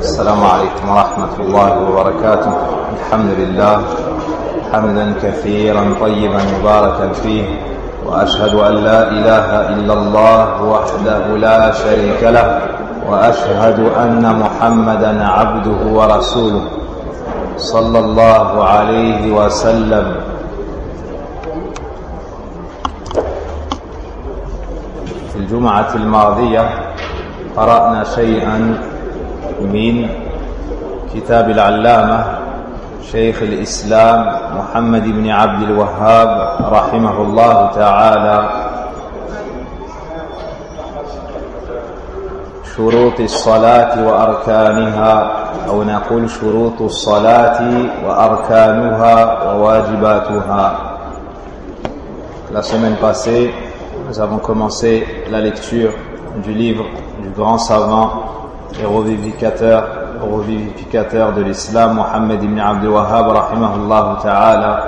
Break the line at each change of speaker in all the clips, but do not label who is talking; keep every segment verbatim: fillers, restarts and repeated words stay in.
السلام عليكم ورحمة الله وبركاته. الحمد لله حمدا كثيرا طيبا مباركا فيه، وأشهد أن لا إله إلا الله وحده لا شريك له، وأشهد أن محمدا عبده ورسوله صلى الله عليه وسلم. في الجمعة الماضية قرأنا شيئا من كتاب العلامة شيخ الإسلام محمد بن عبد الوهاب رحمه الله تعالى شروط الصلاة وأركانها، أو نقول شروط الصلاة وأركانها وواجباتها. La semaine passée, nous avons commencé la lecture du livre du grand savant et revivificateur, revivificateur de l'islam, Mohammed ibn Abdul Wahhab rahimahullah ta'ala.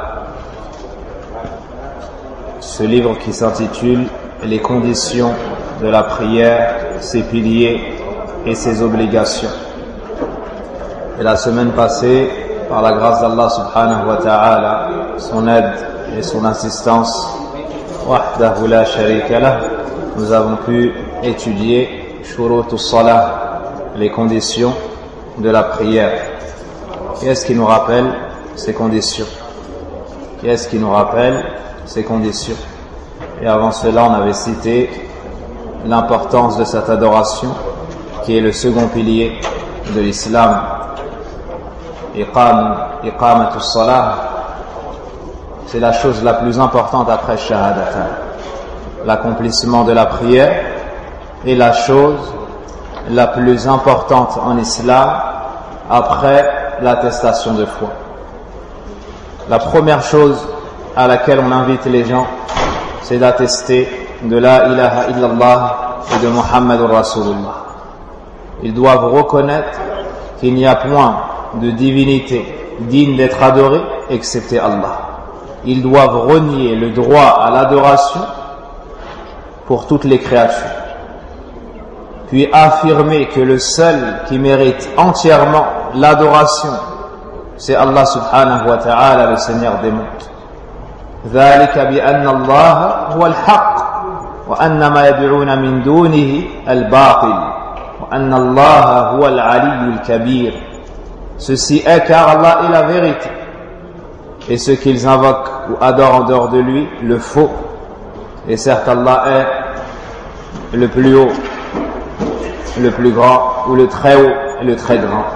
Ce livre qui s'intitule Les conditions de la prière, ses piliers et ses obligations. Et la semaine passée, par la grâce d'Allah subhanahu wa ta'ala, son aide et son assistance, wahdahu la sharika lah, nous avons pu étudier shurutus salah, les conditions de la prière. Qui est-ce qui nous rappelle ces conditions? Qui est-ce qui nous rappelle ces conditions? Et avant cela, on avait cité l'importance de cette adoration, qui est le second pilier de l'islam. Iqam, iqamatus salah, c'est la chose la plus importante après shahadatan. L'accomplissement de la prière est la chose la plus importante en islam après l'attestation de foi. La première chose à laquelle on invite les gens, c'est d'attester de la ilaha illallah et de Muhammadur Rasulullah. Ils doivent reconnaître qu'il n'y a point de divinité digne d'être adorée excepté Allah. Ils doivent renier le droit à l'adoration pour toutes les créatures, puis affirmer que le seul qui mérite entièrement l'adoration, c'est Allah subhanahu wa ta'ala, le Seigneur des mondes. ذلك بأن الله هو الحق وأن ما يدعون من دونه الباطل وأن الله هو العلي الكبير. Ceci est car Allah est la vérité, et ce qu'ils invoquent ou adorent en dehors de lui, le faux. Et certes, Allah est le plus haut, le plus grand, ou le très haut et le très grand.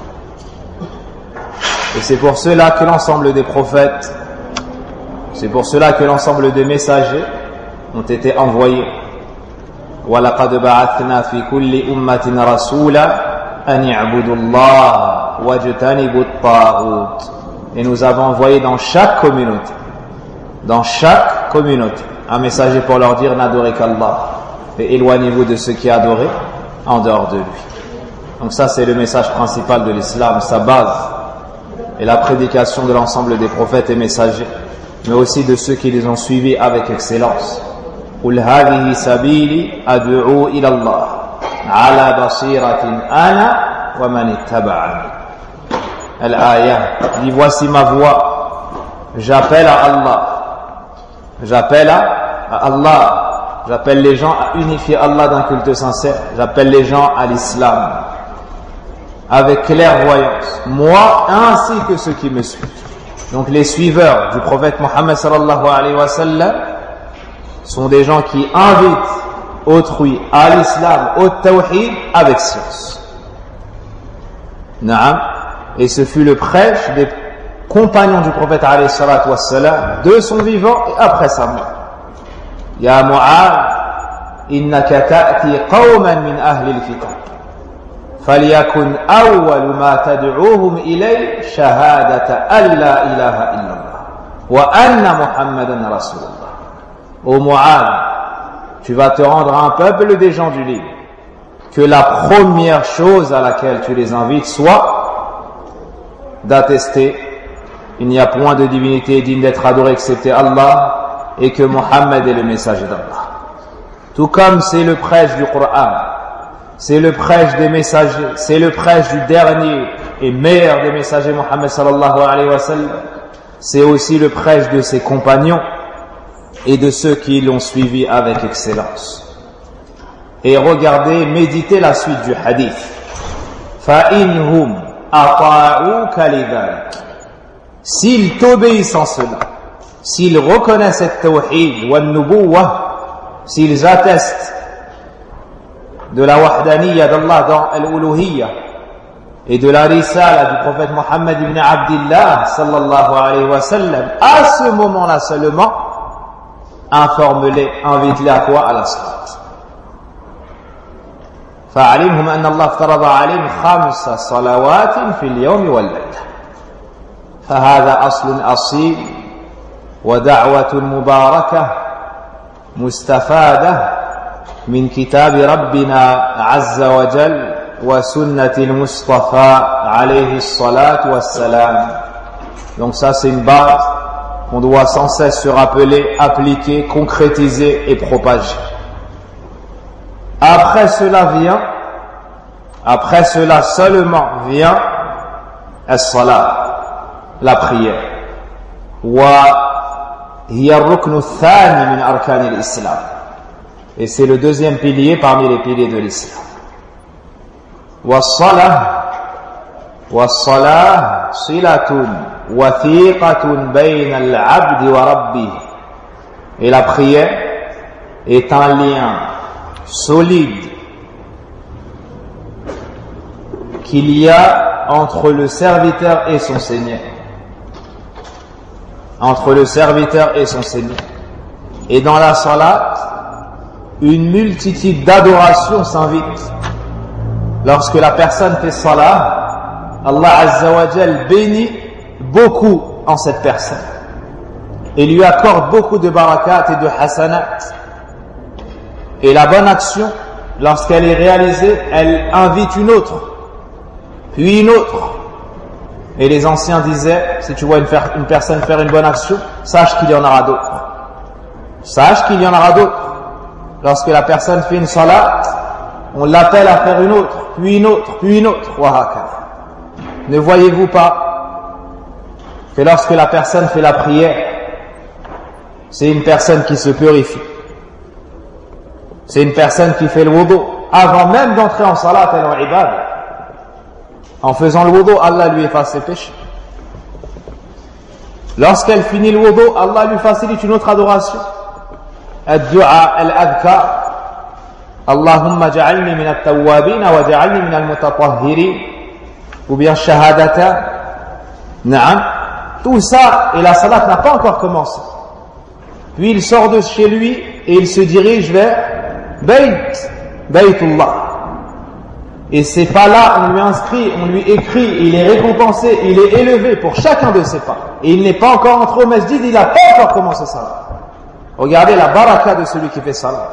Et c'est pour cela que l'ensemble des prophètes, c'est pour cela que l'ensemble des messagers ont été envoyés. وَلَقَدْ بَعَثْنَا فِي كُلِّ أُمَّةٍ رَسُولًا أَنِ اعْبُدُوا اللَّهَ وَاجْتَنِبُوا الطَّاغُوتَ. Et nous avons envoyé dans chaque communauté, dans chaque communauté, un messager pour leur dire n'adorez qu'Allah et éloignez-vous de ce qui est adoré en dehors de lui. Donc ça, c'est le message principal de l'islam, sa base, et la prédication de l'ensemble des prophètes et messagers, mais aussi de ceux qui les ont suivis avec excellence. قُلْ هَذِهِ سَبِيلِي أَدْعُو إِلَى اللَّهِ عَلَى بَصِيرَةٍ أَنَا وَمَنِ اتَّبَعَنِي. Al-Ayah dit voici ma voix, j'appelle à Allah, j'appelle à, à Allah, j'appelle les gens à unifier Allah d'un culte sincère, j'appelle les gens à l'islam avec clairvoyance, moi ainsi que ceux qui me suivent. Donc les suiveurs du prophète Mohammed sallallahu alayhi wa sallam sont des gens qui invitent autrui à l'islam, au tawhid, avec science. Naam. Et ce fut le prêche des compagnons du prophète alayhi salatu wassalam, de son vivant et après sa mort. Ya Mu'adh, innaka ta'ti qawman min ahli al-kitab, falyakun awwal ma tad'uuhum ilay shahadata an la ilaha illallah wa anna Muhammadan rasulullah. Ô Mu'adh, tu vas te rendre à un peuple des gens du livre, que la première chose à laquelle tu les invites soit d'attester il n'y a point de divinité digne d'être adorée excepté Allah et que Mohammed est le messager d'Allah. Tout comme c'est le prêche du Coran, c'est le prêche des messagers, c'est le prêche du dernier et meilleur des messagers, Mohammed sallallahu alayhi wa sallam. C'est aussi le prêche de ses compagnons et de ceux qui l'ont suivi avec excellence. Et regardez, méditez la suite du hadith. فَإِنْهُمْ أَطَاعُوكَ لِذَلِكَ. S'ils t'obéissent en cela, s'ils reconnaissent cette tawhid wa nubuwah, s'ils attestent de la wahdaniyya d'Allah dans al-uluhiyya et de la risala du prophète Mohammed ibn Abdillah sallallahu alayhi wa sallam, à ce moment-là seulement, informe-les, invite-les à quoi? À la salat. فَعَلِمْهُمْ أَنَّ اللَّهَ افْتَرَضَ عَلَيْهِمْ خَمْسَ صَلَوَاتٍ فِي الْيَوْمِ وَاللَّيْلَةِ. فهذا أصل أصيل ودعوة مباركة مستفادة من كتاب ربنا عز وجل وسنة المصطفى عليه الصلاة والسلام. Donc ça c'est une base qu'on doit sans cesse se rappeler, appliquer, concrétiser et propager. Après cela vient, après cela seulement vient as-salat, la prière. وهي الركن الثاني من أركان الإسلام. Et c'est le deuxième pilier parmi les piliers de l'islam. والصلاة والصلاة صلة وثيقة بين العبد وربه. Et la prière est un lien solide qu'il y a entre le serviteur et son Seigneur. Entre le serviteur et son Seigneur. Et dans la salat, une multitude d'adorations s'invite. Lorsque la personne fait salat, Allah Azza wa Jal bénit beaucoup en cette personne et lui accorde beaucoup de barakat et de hasanat. Et la bonne action, lorsqu'elle est réalisée, elle invite une autre, puis une autre. Et les anciens disaient, si tu vois une, faire, une personne faire une bonne action, sache qu'il y en aura d'autres. Sache qu'il y en aura d'autres. Lorsque la personne fait une salat, on l'appelle à faire une autre, puis une autre, puis une autre. Ne voyez-vous pas que lorsque la personne fait la prière, c'est une personne qui se purifie. C'est une personne qui fait le wudu. Avant même d'entrer en salat et en ibad, en faisant le wudu, Allah lui efface ses péchés. Lorsqu'elle finit le wudu, Allah lui facilite une autre adoration. Ad-du'a al-adhkar. Allahumma ja'alni min at-tawwabin wa ja'alni min al-mutatahhirin. Ou bien shahadata. Na'am. Tout ça, et la salat n'a pas encore commencé. Puis il sort de chez lui et il se dirige vers Bayt, Baytullah. Et ces pas-là, on lui inscrit, on lui écrit, il est récompensé, il est élevé pour chacun de ces pas. Et il n'est pas encore entré au masjid, il n'a pas encore commencé salat. Regardez la baraka de celui qui fait salat.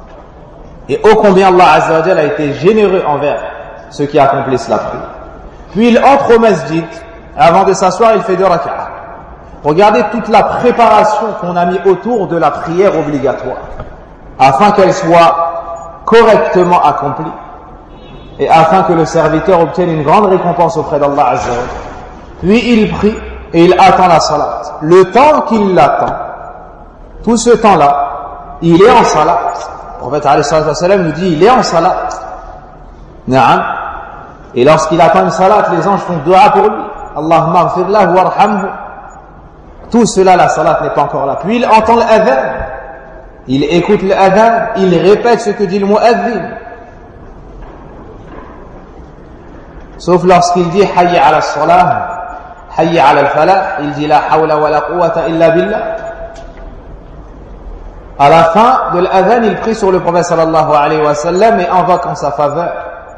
Et ô combien Allah Azza wa Jal a été généreux envers ceux qui accomplissent la prière. Puis il entre au masjid, avant de s'asseoir, il fait deux rak'ah. Regardez toute la préparation qu'on a mis autour de la prière obligatoire, afin qu'elle soit correctement accomplie, et afin que le serviteur obtienne une grande récompense auprès d'Allah Azza wa Jal. Puis il prie, et il attend la salat. Le temps qu'il l'attend, tout ce temps-là, il est en salat. Le prophète alayhi salam nous dit, il est en salat. Na'am. Et lorsqu'il attend une salat, les anges font dua pour lui. Allahumma ghfir lahu warhamhu. Tout cela, la salat n'est pas encore là. Puis il entend l'adhan. Il écoute l'adhan, il répète ce que dit le mu'adhin. Sauf lorsqu'il dit hayya ala salah, hayya ala al-falah, il dit la hawla wa la quwwata illa billah. À la fin de l'adhan, il prie sur le prophète sallallahu alayhi wa sallam et invoque en sa faveur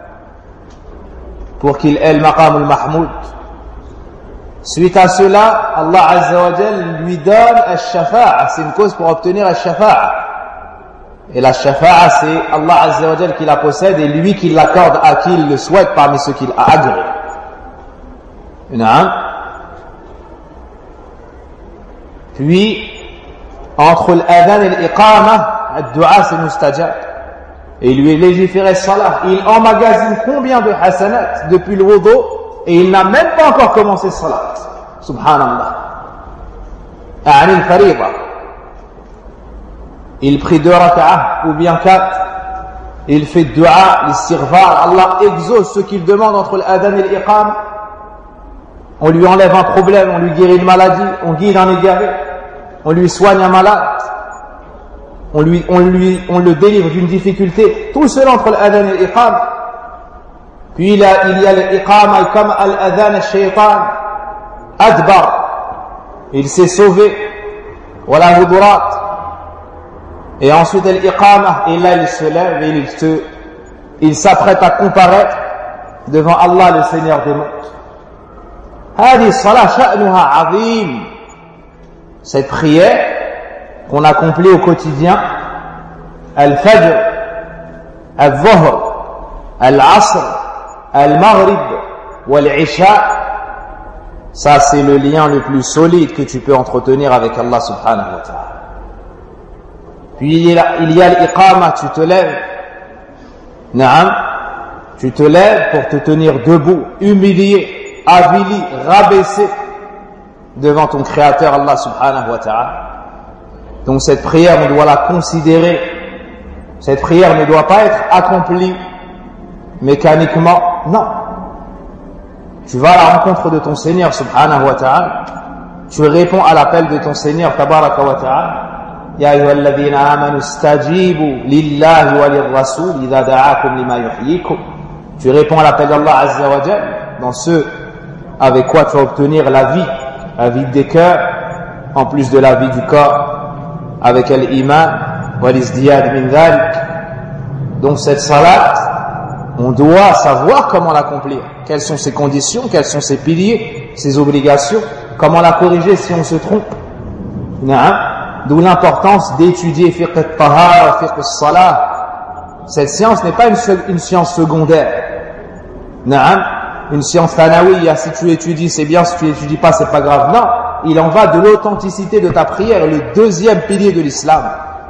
pour qu'il ait le maqam al-mahmoud. Suite à cela, Allah Azza wa Jal lui donne al-shafa'a. C'est une cause pour obtenir al-shafa'a. Et la shafa'a, c'est Allah Azza wa Jal qui la possède et lui qui l'accorde à qui il le souhaite parmi ceux qu'il a agréés. Puis, entre l'adhan et l'iqama, le dua c'est mustajab. et il lui légiférait salah, il emmagasine combien de hasanat depuis le wudu et il n'a même pas encore commencé salat. Subhanallah. A'ni al-fariida. Il prie deux raka'ah ou bien quatre. Il fait dua, l'istighfar. Allah exauce ce qu'il demande entre l'adhan et l'iqam. On lui enlève un problème, on lui guérit une maladie, on guide un égaré, on lui soigne un malade, on lui, on lui, on le délivre d'une difficulté. Tout cela entre l'adhan et l'iqam. Puis il y a, il y a l'iqam comme al-adhan al-shaytan, adbar. Il s'est sauvé. Wala hudurat. Et ensuite l'iqamah, et là il se lève et il se, il s'apprête à comparaître devant Allah le Seigneur des mondes. هذه الصلاة شأنها عظيم. Cette prière qu'on accomplit au quotidien, al-fajr, al-dhuhr, al-asr, al-maghrib, wal-isha, ça c'est le lien le plus solide que tu peux entretenir avec Allah subhanahu wa ta'ala. Puis il y a, il y a l'iqama, tu te lèves, naam, tu te lèves pour te tenir debout, humilié, avili, rabaissé devant ton créateur Allah subhanahu wa ta'ala. Donc cette prière, on doit la considérer. Cette prière ne doit pas être accomplie mécaniquement, non. Tu vas à la rencontre de ton Seigneur subhanahu wa ta'ala, tu réponds à l'appel de ton Seigneur tabaraka wa ta'ala. Ya ayyuhalladhina amanu istajibu lillahi wa lirrasul idha da'akum lima yuhyikum. Tu réponds à l'appel d'Allah azza wa jalla dans ce avec quoi tu vas obtenir la vie, la vie des cœurs, en plus de la vie du corps, avec l'iman, wa l'izdiyad min dhalik. Donc cette salat, on doit savoir comment l'accomplir, quelles sont ses conditions, quels sont ses piliers, ses obligations, comment la corriger si on se trompe. D'où l'importance d'étudier fiqh al-tahara, fiqh al-salah. Cette science n'est pas une, une science secondaire. Naam, une science thanawiya, si tu étudies c'est bien, si tu étudies pas c'est pas grave. Non, il en va de l'authenticité de ta prière, le deuxième pilier de l'islam.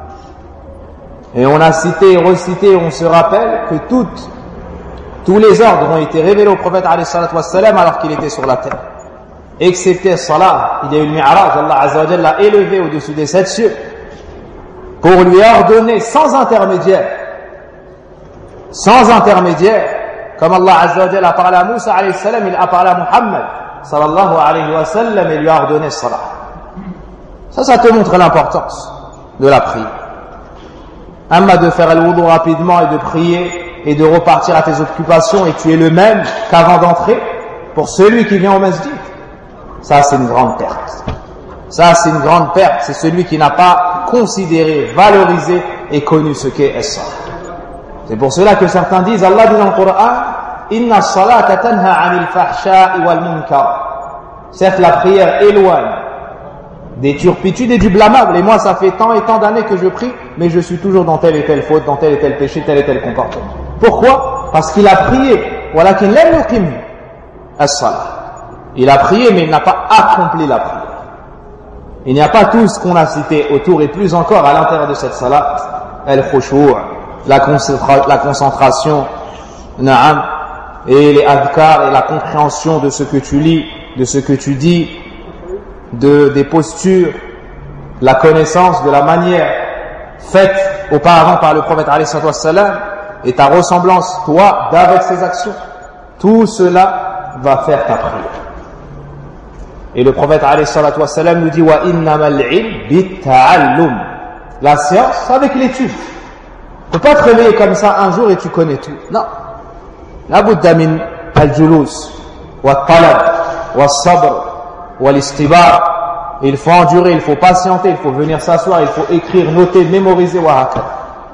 Et on a cité et recité, on se rappelle que toutes, tous les ordres ont été révélés au prophète alayhi salatu wassalam alors qu'il était sur la terre. Excepté salat, il y a eu le mi'raj, Allah azza wa jalla l'a élevé au-dessus des sept cieux pour lui ordonner sans intermédiaire, sans intermédiaire, comme Allah azza wa jalla a parlé à Moussa alayhi salam, il a parlé à Muhammad sallallahu alayhi wa sallam et lui a ordonné salat. Ça, ça te montre l'importance de la prière. Amma de faire le wudu rapidement et de prier et de repartir à tes occupations et tu es le même qu'avant d'entrer, pour celui qui vient au masjid, ça c'est une grande perte. Ça c'est une grande perte. C'est celui qui n'a pas considéré, valorisé et connu ce qu'est as-salat. C'est pour cela que certains disent, Allah dit dans le Coran, Inna as-salata tanha 'anil fahsha'i wal munkar. Certes la prière éloigne des turpitudes et du blâmable. Et moi ça fait tant et tant d'années que je prie, mais je suis toujours dans telle et telle faute, dans tel et tel péché, tel et tel comportement. Pourquoi? Parce qu'il a prié. Walakin lam yuqim as-salat. Il a prié, mais il n'a pas accompli la prière. Il n'y a pas tout ce qu'on a cité autour, et plus encore à l'intérieur de cette salat, al-khushu', la, concentra- la concentration, na'am, et les adhkar, et la compréhension de ce que tu lis, de ce que tu dis, de, des postures, la connaissance de la manière faite auparavant par le prophète alayhi salatu wassalam, et ta ressemblance, toi, d'avec ses actions. Tout cela va faire ta prière. Et le prophète alayhi salatu wassalam nous dit wa innamal ilm bitta'allum. La science, c'est avec l'étude. Tu peux pas te réveiller comme ça un jour et tu connais tout. Non. La budda min al-julus wa talab wa sabr wa l'istibar. Il faut endurer, il faut patienter, il faut venir s'asseoir, il faut écrire, noter, mémoriser wa hakad.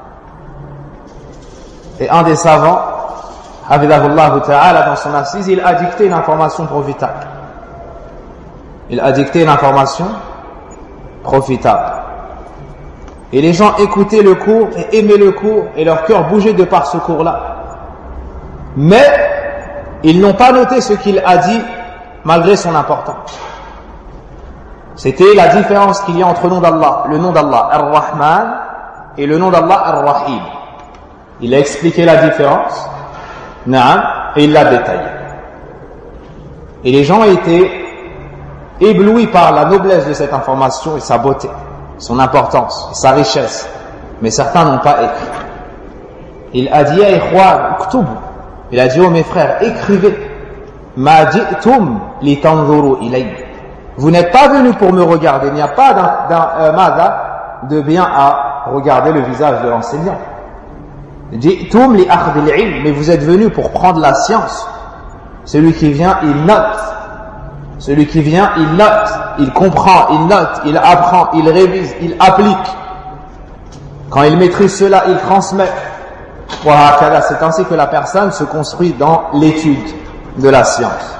Et un des savants, hafidhahullah ta'ala, dans son assise, il a dicté une information profitable. Il a dicté une information profitable. Et les gens écoutaient le cours et aimaient le cours et leur cœur bougeait de par ce cours-là. Mais ils n'ont pas noté ce qu'il a dit malgré son importance. C'était la différence qu'il y a entre le nom d'Allah, le nom d'Allah Ar-Rahman et le nom d'Allah Ar-Rahim. Il a expliqué la différence, naam, et il l'a détaillé. Et les gens ont été éblouis par la noblesse de cette information et sa beauté, son importance et sa richesse. Mais certains n'ont pas écrit. Il a dit, ya ikhwan, uktub. Il a dit, oh mes frères, écrivez. Ma ji'tum li tanzuru ilay. Vous n'êtes pas venus pour me regarder. Il n'y a pas d'un, d'un euh, mada de bien à regarder le visage de l'enseignant. Ji'tum li akhdil ilm. Mais vous êtes venus pour prendre la science. Celui qui vient, il note. Celui qui vient, il note. Il comprend, il note, il apprend, il révise, il applique. Quand il maîtrise cela, il transmet. C'est ainsi que la personne se construit dans l'étude de la science.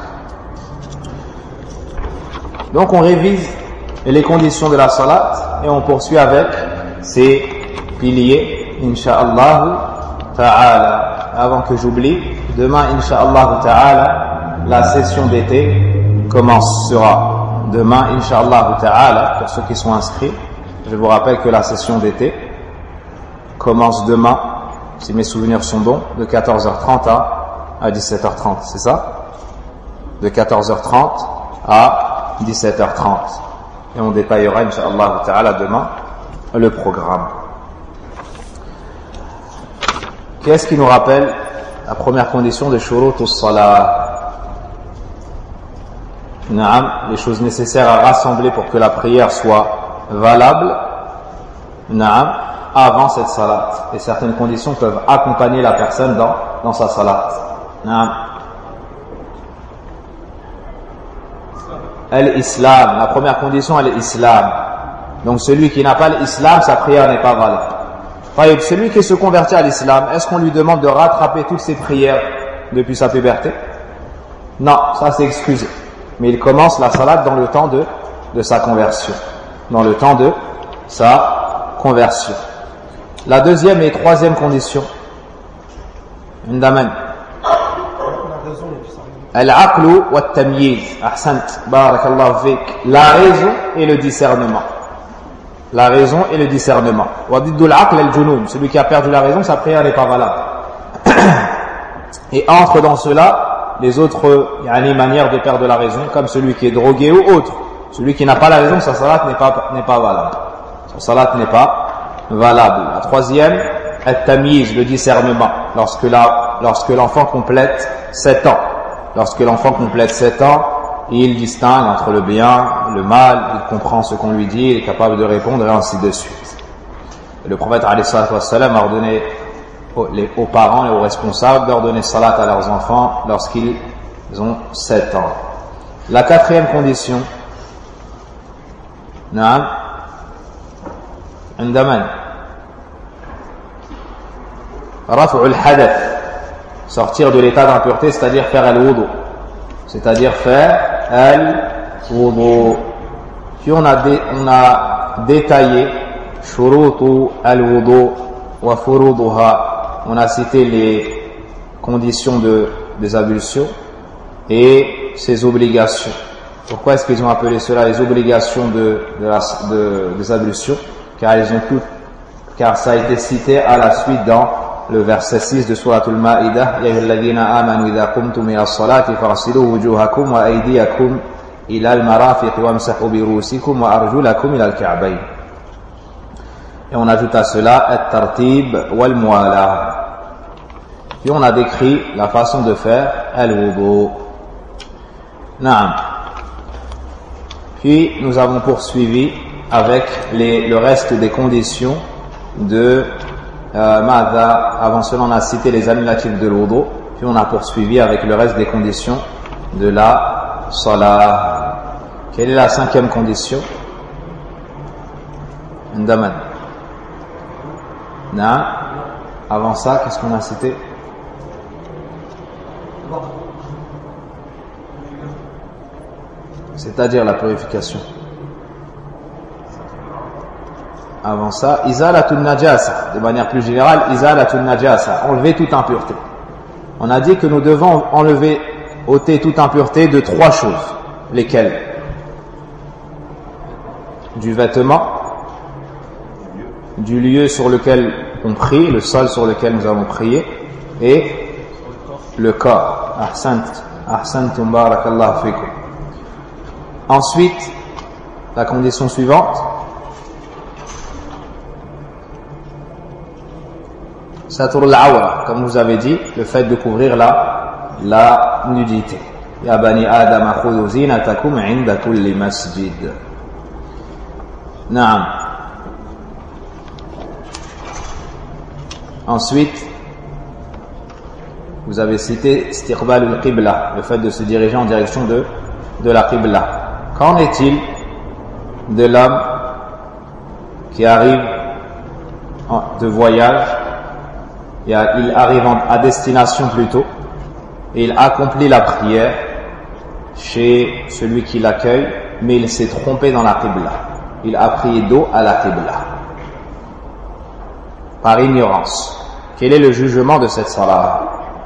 Donc on révise les conditions de la salat et on poursuit avec ces piliers, insha'Allah ta'ala. Avant que j'oublie, demain, insha'Allah ta'ala, la session d'été commencera. Demain, insha'Allah ta'ala, pour ceux qui sont inscrits, je vous rappelle que la session d'été commence demain, si mes souvenirs sont bons, de quatorze heures trente à dix-sept heures trente, c'est ça? De quatorze heures trente à dix-sept heures trente. Et on détaillera, incha'Allah ta'ala, demain, le programme. Qu'est-ce qui nous rappelle la première condition de shurut as-salah? Naam, les choses nécessaires à rassembler pour que la prière soit valable. Naam, avant cette salat. Et certaines conditions peuvent accompagner la personne dans, dans sa salat. Naam. Al-Islam. La première condition, elle est l'Islam. Donc celui qui n'a pas l'Islam, sa prière n'est pas valable. Celui qui se convertit à l'Islam, est-ce qu'on lui demande de rattraper toutes ses prières depuis sa puberté? Non, ça c'est excusé. Mais il commence la salat dans le temps de, de sa conversion. Dans le temps de sa conversion. La deuxième et troisième condition. Indaman. Al-aqlu wa at-tamyiz. Ahsant. Barakallahu fik. La raison et le discernement. La raison et le discernement. Wa diddu al-aql al-junun. Celui qui a perdu la raison, sa prière n'est pas valable. Et entre dans cela les autres yani, manières de perdre la raison, comme celui qui est drogué ou autre. Celui qui n'a pas la raison, sa salat n'est pas, n'est pas valable. Sa salat n'est pas valable. La troisième, at-tamyiz, le discernement. Lorsque, la, lorsque l'enfant complète sept ans. Lorsque l'enfant complète sept ans, il distingue entre le bien, le mal, il comprend ce qu'on lui dit, il est capable de répondre et ainsi de suite. Le prophète alayhi salatu wassalam a ordonné aux, les, aux parents et aux responsables d'ordonner salat à leurs enfants lorsqu'ils ont sept ans. La quatrième condition, naam, indaman, raf'u al-hadath, sortir de l'état d'impureté, c'est-à-dire faire al-wudu, c'est-à-dire faire al-wudu. Puis on a, dé, on a détaillé shurutu al-wudu wa furuduha. On a cité les conditions de, des ablutions et ses obligations. Pourquoi est-ce qu'ils ont appelé cela les obligations de, de la, de, des ablutions? Car ils ont tout, car ça a été cité à la suite dans le verset six de Suratul Ma'idah. Ya ayyuhalladhina amanu idha qumtum ila as-salati faghsilu wujuhakum wa aydiyakum ila al-marafiq wamsahu bi ru'usikum wa arjulakum ila al-ka'bayn. Et on ajoute à cela at-tartib wal muwala. Puis on a décrit la façon de faire al-wudu. Naam. Puis nous avons poursuivi avec les, le reste des conditions de euh, Mada. Avant cela on a cité les annulatifs de l'wudu. Puis on a poursuivi avec le reste des conditions de la salat. Quelle est la cinquième condition? Ndaman. Non. Avant ça, qu'est-ce qu'on a cité? C'est-à-dire la purification. Avant ça, izalatun najasa, de manière plus générale, izalatun najasa, enlever toute impureté. On a dit que nous devons enlever, ôter toute impureté de trois choses. Lesquelles? Du vêtement, du lieu sur lequel on prie, le sol sur lequel nous avons prié, et le corps. Ahsant, ahsantum barakallahu fikum. Ensuite, la condition suivante, satur al-awra, comme vous avez dit, le fait de couvrir la, la nudité. Ya bani Adam khudhu zinatakum 'inda kulli masjid. Naam. Ensuite, vous avez cité istiqbal al-qibla, le fait de se diriger en direction de, de la qibla. Qu'en est-il de l'homme qui arrive de voyage, il arrive à destination plutôt, et il accomplit la prière chez celui qui l'accueille, mais il s'est trompé dans la qibla. Il a prié dos à la qibla, par ignorance. Quel est le jugement de cette salat?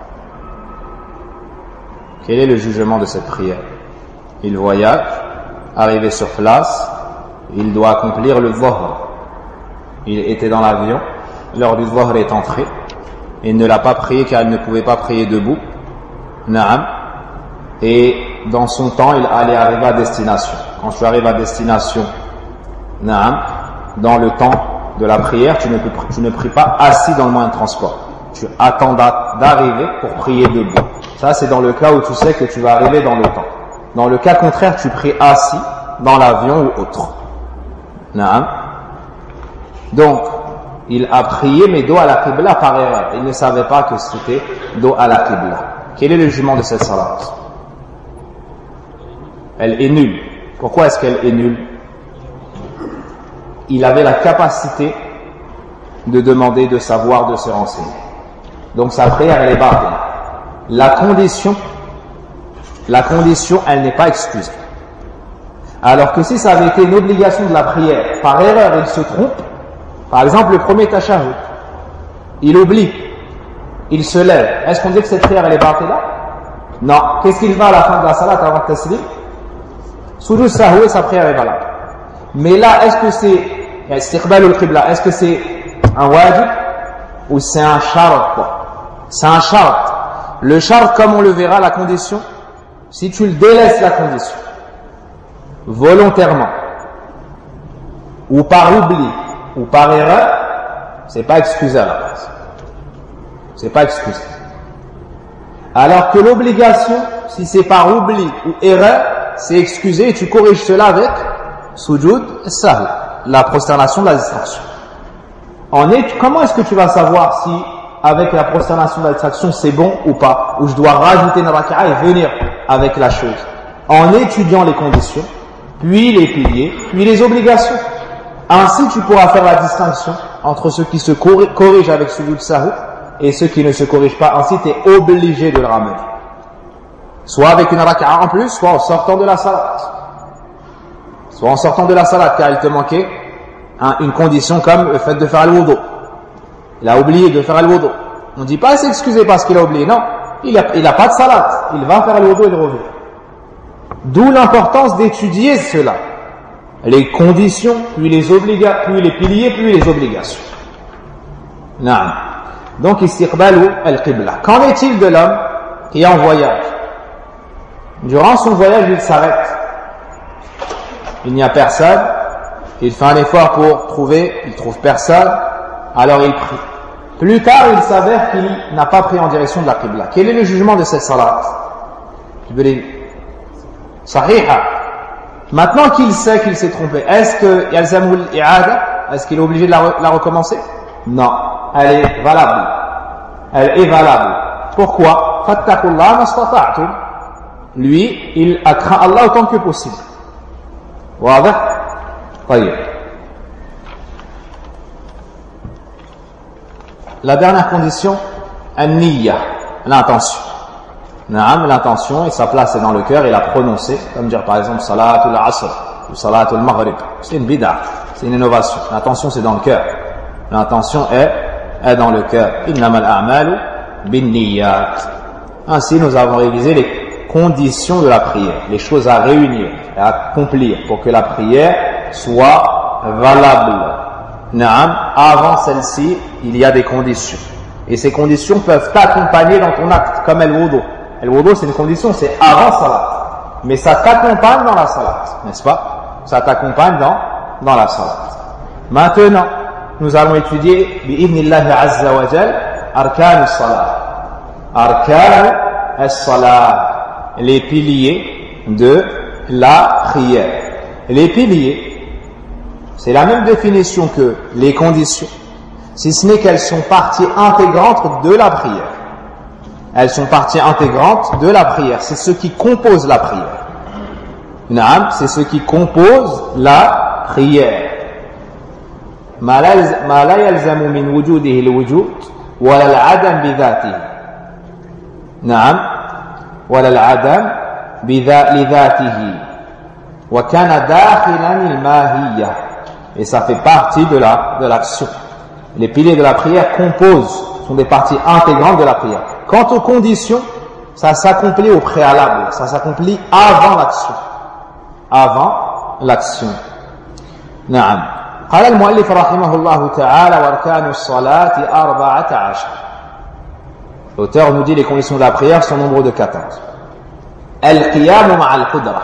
Quel est le jugement de cette prière? Il voyage, arrivé sur place, il doit accomplir le dhuhr. Il était dans l'avion, l'heure du dhuhr est entrée, et il ne l'a pas prié car il ne pouvait pas prier debout. Naam. Et dans son temps, il allait arriver à destination. Quand tu arrives à destination, naam, dans le temps de la prière, tu ne, tu ne pries pas assis dans le moyen de transport. Tu attends d'arriver pour prier debout. Ça, c'est dans le cas où tu sais que tu vas arriver dans le temps. Dans le cas contraire, tu pries assis dans l'avion ou autre. Naam. Donc, il a prié, mais dos à la qibla par erreur. Il ne savait pas que c'était dos à la qibla. Quel est le jugement de cette salat? Elle est nulle. Pourquoi est-ce qu'elle est nulle? Il avait la capacité de demander, de savoir, de se renseigner. Donc sa prière, elle est battue. La condition, la condition, elle n'est pas excusée. Alors que si ça avait été une obligation de la prière, par erreur, il se trompe. Par exemple, le premier tashahhud, il oublie, il se lève. Est-ce qu'on dit que cette prière, elle est battue là? Non. Qu'est-ce qu'il va à la fin de la salat avant le taslim? Sujud sahwi, sa prière est valable. Mais là, est-ce que c'est istiqbal al-qibla, est-ce que c'est un wajib ou c'est un shart? C'est un shart. Le shart, comme on le verra, la condition, si tu le délaisses la condition, volontairement, ou par oubli, ou par erreur, c'est pas excusé à la base. C'est pas excusé. Alors que l'obligation, si c'est par oubli ou erreur, c'est excusé et tu corriges cela avec sujud sahl, la prosternation de la distraction. En est, comment est-ce que tu vas savoir si avec la prosternation de la distraction c'est bon ou pas, ou je dois rajouter une raka'a et venir avec la chose? En étudiant les conditions, puis les piliers, puis les obligations. Ainsi tu pourras faire la distinction entre ceux qui se corrigent avec sujud sahl et ceux qui ne se corrigent pas. Ainsi tu es obligé de le ramener. Soit avec une raka'a en plus, soit en sortant de la salat. Soit en sortant de la salat, car il te manquait hein, une condition comme le fait de faire le wudu. Il a oublié de faire le wudu. On ne dit pas s'excuser parce qu'il a oublié. Non, il n'a il a pas de salat. Il va faire le wudu et il revient. D'où l'importance d'étudier cela. Les conditions, puis les obligations, puis les piliers, puis les obligations. Naam. Donc, istiqbalu al-qibla. Qu'en est-il de l'homme qui est en voyage? Durant son voyage, il s'arrête. Il n'y a personne. Il fait un effort pour trouver. Il trouve personne. Alors il prie. Plus tard, il s'avère qu'il n'a pas pris en direction de la qibla. Quel est le jugement de cette salat? Je veux dire, sahiha. Maintenant qu'il sait qu'il s'est trompé, est-ce que yalzamul i'ada? Est-ce qu'il est obligé de la, la recommencer? Non. Elle est valable. Elle est valable. Pourquoi? Fattakullah mastata'tum. Lui, il a craint Allah autant que possible. واضح؟ طيب. La dernière condition, an-niyya, l'intention. Naam, l'intention, et sa place est dans le cœur, et la prononcer, comme dire par exemple salatul asr ou salatul maghrib. C'est une bid'a, c'est une innovation. L'intention, c'est dans le cœur. L'intention est, est dans le cœur. Innamal a'malu bin-niyyat. Ainsi, nous avons révisé les conditions de la prière, les choses à réunir et à accomplir pour que la prière soit valable. Naam, avant celle-ci, il y a des conditions. Et ces conditions peuvent t'accompagner dans ton acte, comme el-wudu. El-wudu, c'est une condition, c'est avant salat. Mais ça t'accompagne dans la salat, n'est-ce pas? Ça t'accompagne dans, dans la salat. Maintenant, nous allons étudier, bi'idhnillahi azza wa jal, arkan as-salat. Arkan as-salat. Les piliers de la prière. Les piliers, c'est la même définition que les conditions, si ce n'est qu'elles sont partie intégrante de la prière. Elles sont partie intégrante de la prière. C'est ce qui compose la prière. Naam, c'est ce qui compose la prière. Ma la yalzamu min wujudihi al-wujud wa la al-adam bi dhatihi. Naam, wa la al-adam bi dhatihi. Wa kana dakhilan al-mahiyya. Et ça fait partie de la de l'action. Les piliers de la prière composent, sont des parties intégrantes de la prière. Quant aux conditions, ça s'accomplit au préalable, ça s'accomplit avant l'action. Avant l'action. Naam. قال المؤلف رحمه الله تعالى واركان الصلاة أربعة عشر. L'auteur nous dit les conditions de la prière sont nombreux de quatorze. القيام مع القدرة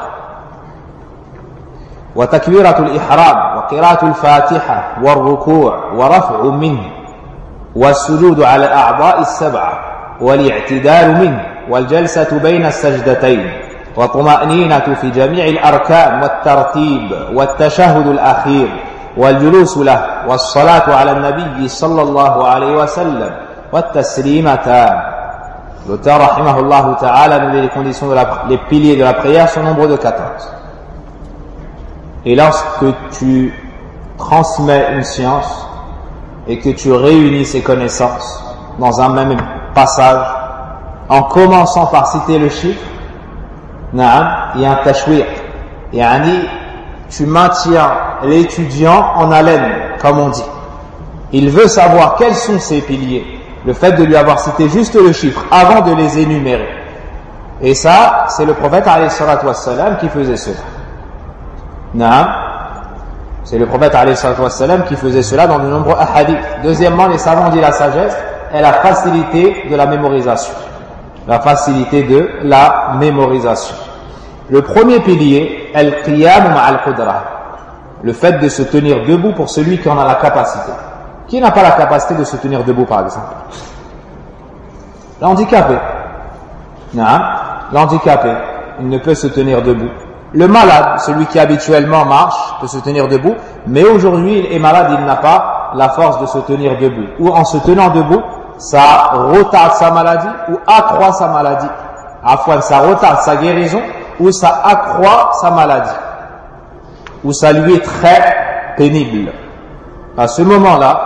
وتكبيرة الإحرام وقراءة الفاتحة والركوع ورفع منه والسجود على الأعضاء السبعة والاعتدال منه والجلسة بين السجدتين والطمأنينة في جميع الأركان والترتيب والتشهد الأخير والجلوس له والصلاة على النبي صلى الله عليه وسلم والتسليمتان. L'auteur rahimahullah ta'ala nous dit les conditions de la, les piliers de la prière sont nombreux de quatorze. Et lorsque tu transmets une science et que tu réunis ces connaissances dans un même passage, en commençant par citer le chiffre, naam, il y a un tashwiq, yani tu maintiens l'étudiant en haleine, comme on dit. Il veut savoir quels sont ces piliers. Le fait de lui avoir cité juste le chiffre avant de les énumérer. Et ça, c'est le prophète alayhi salatu wassalam qui faisait cela. Naam. C'est le prophète alayhi salatu wassalam qui faisait cela dans de nombreux hadiths. Deuxièmement, les savants disent la sagesse est la facilité de la mémorisation. La facilité de la mémorisation. Le premier pilier, al-qiyam ma'al qudra. Le fait de se tenir debout pour celui qui en a la capacité. Qui n'a pas la capacité de se tenir debout, par exemple? L'handicapé. Naam. L'handicapé, il ne peut se tenir debout. Le malade, celui qui habituellement marche, peut se tenir debout, mais aujourd'hui il est malade, il n'a pas la force de se tenir debout. Ou en se tenant debout, ça retarde sa maladie ou accroît sa maladie. Afin, ça retarde sa guérison ou ça accroît sa maladie. Ou ça lui est très pénible. À ce moment-là,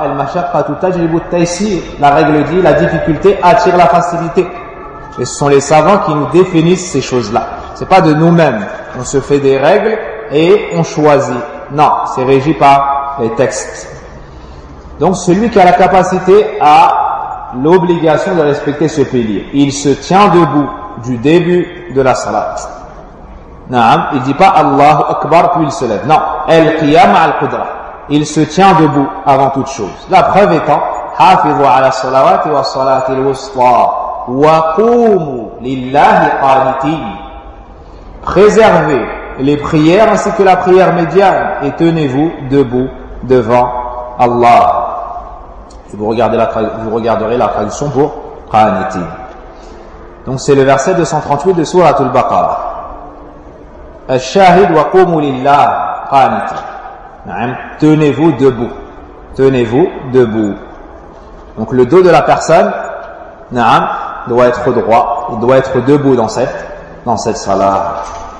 la règle dit, la difficulté attire la facilité. Et ce sont les savants qui nous définissent ces choses-là. C'est pas de nous-mêmes. On se fait des règles et on choisit. Non, c'est régi par les textes. Donc celui qui a la capacité a l'obligation de respecter ce pilier. Il se tient debout du début de la salat. Naam, il dit pas Allahu Akbar puis il se lève. Non, al-qiyam al-qudra. Il se tient debout avant toute chose. La preuve étant Hafizu ala salawati wa salati al-wusta wa qumu lillahi qanitin. Préservez les prières ainsi que la prière médiane et tenez-vous debout devant Allah. Et vous, regardez la, vous regarderez la traduction pour qanitin. Donc c'est le verset deux cent trente-huit de Sourate al-Baqarah. Al-shahid wa qumu lillahi qanitin. Tenez-vous debout. Tenez-vous debout. Donc le dos de la personne, naam, doit être droit. Il doit être debout dans cette, dans cette salat.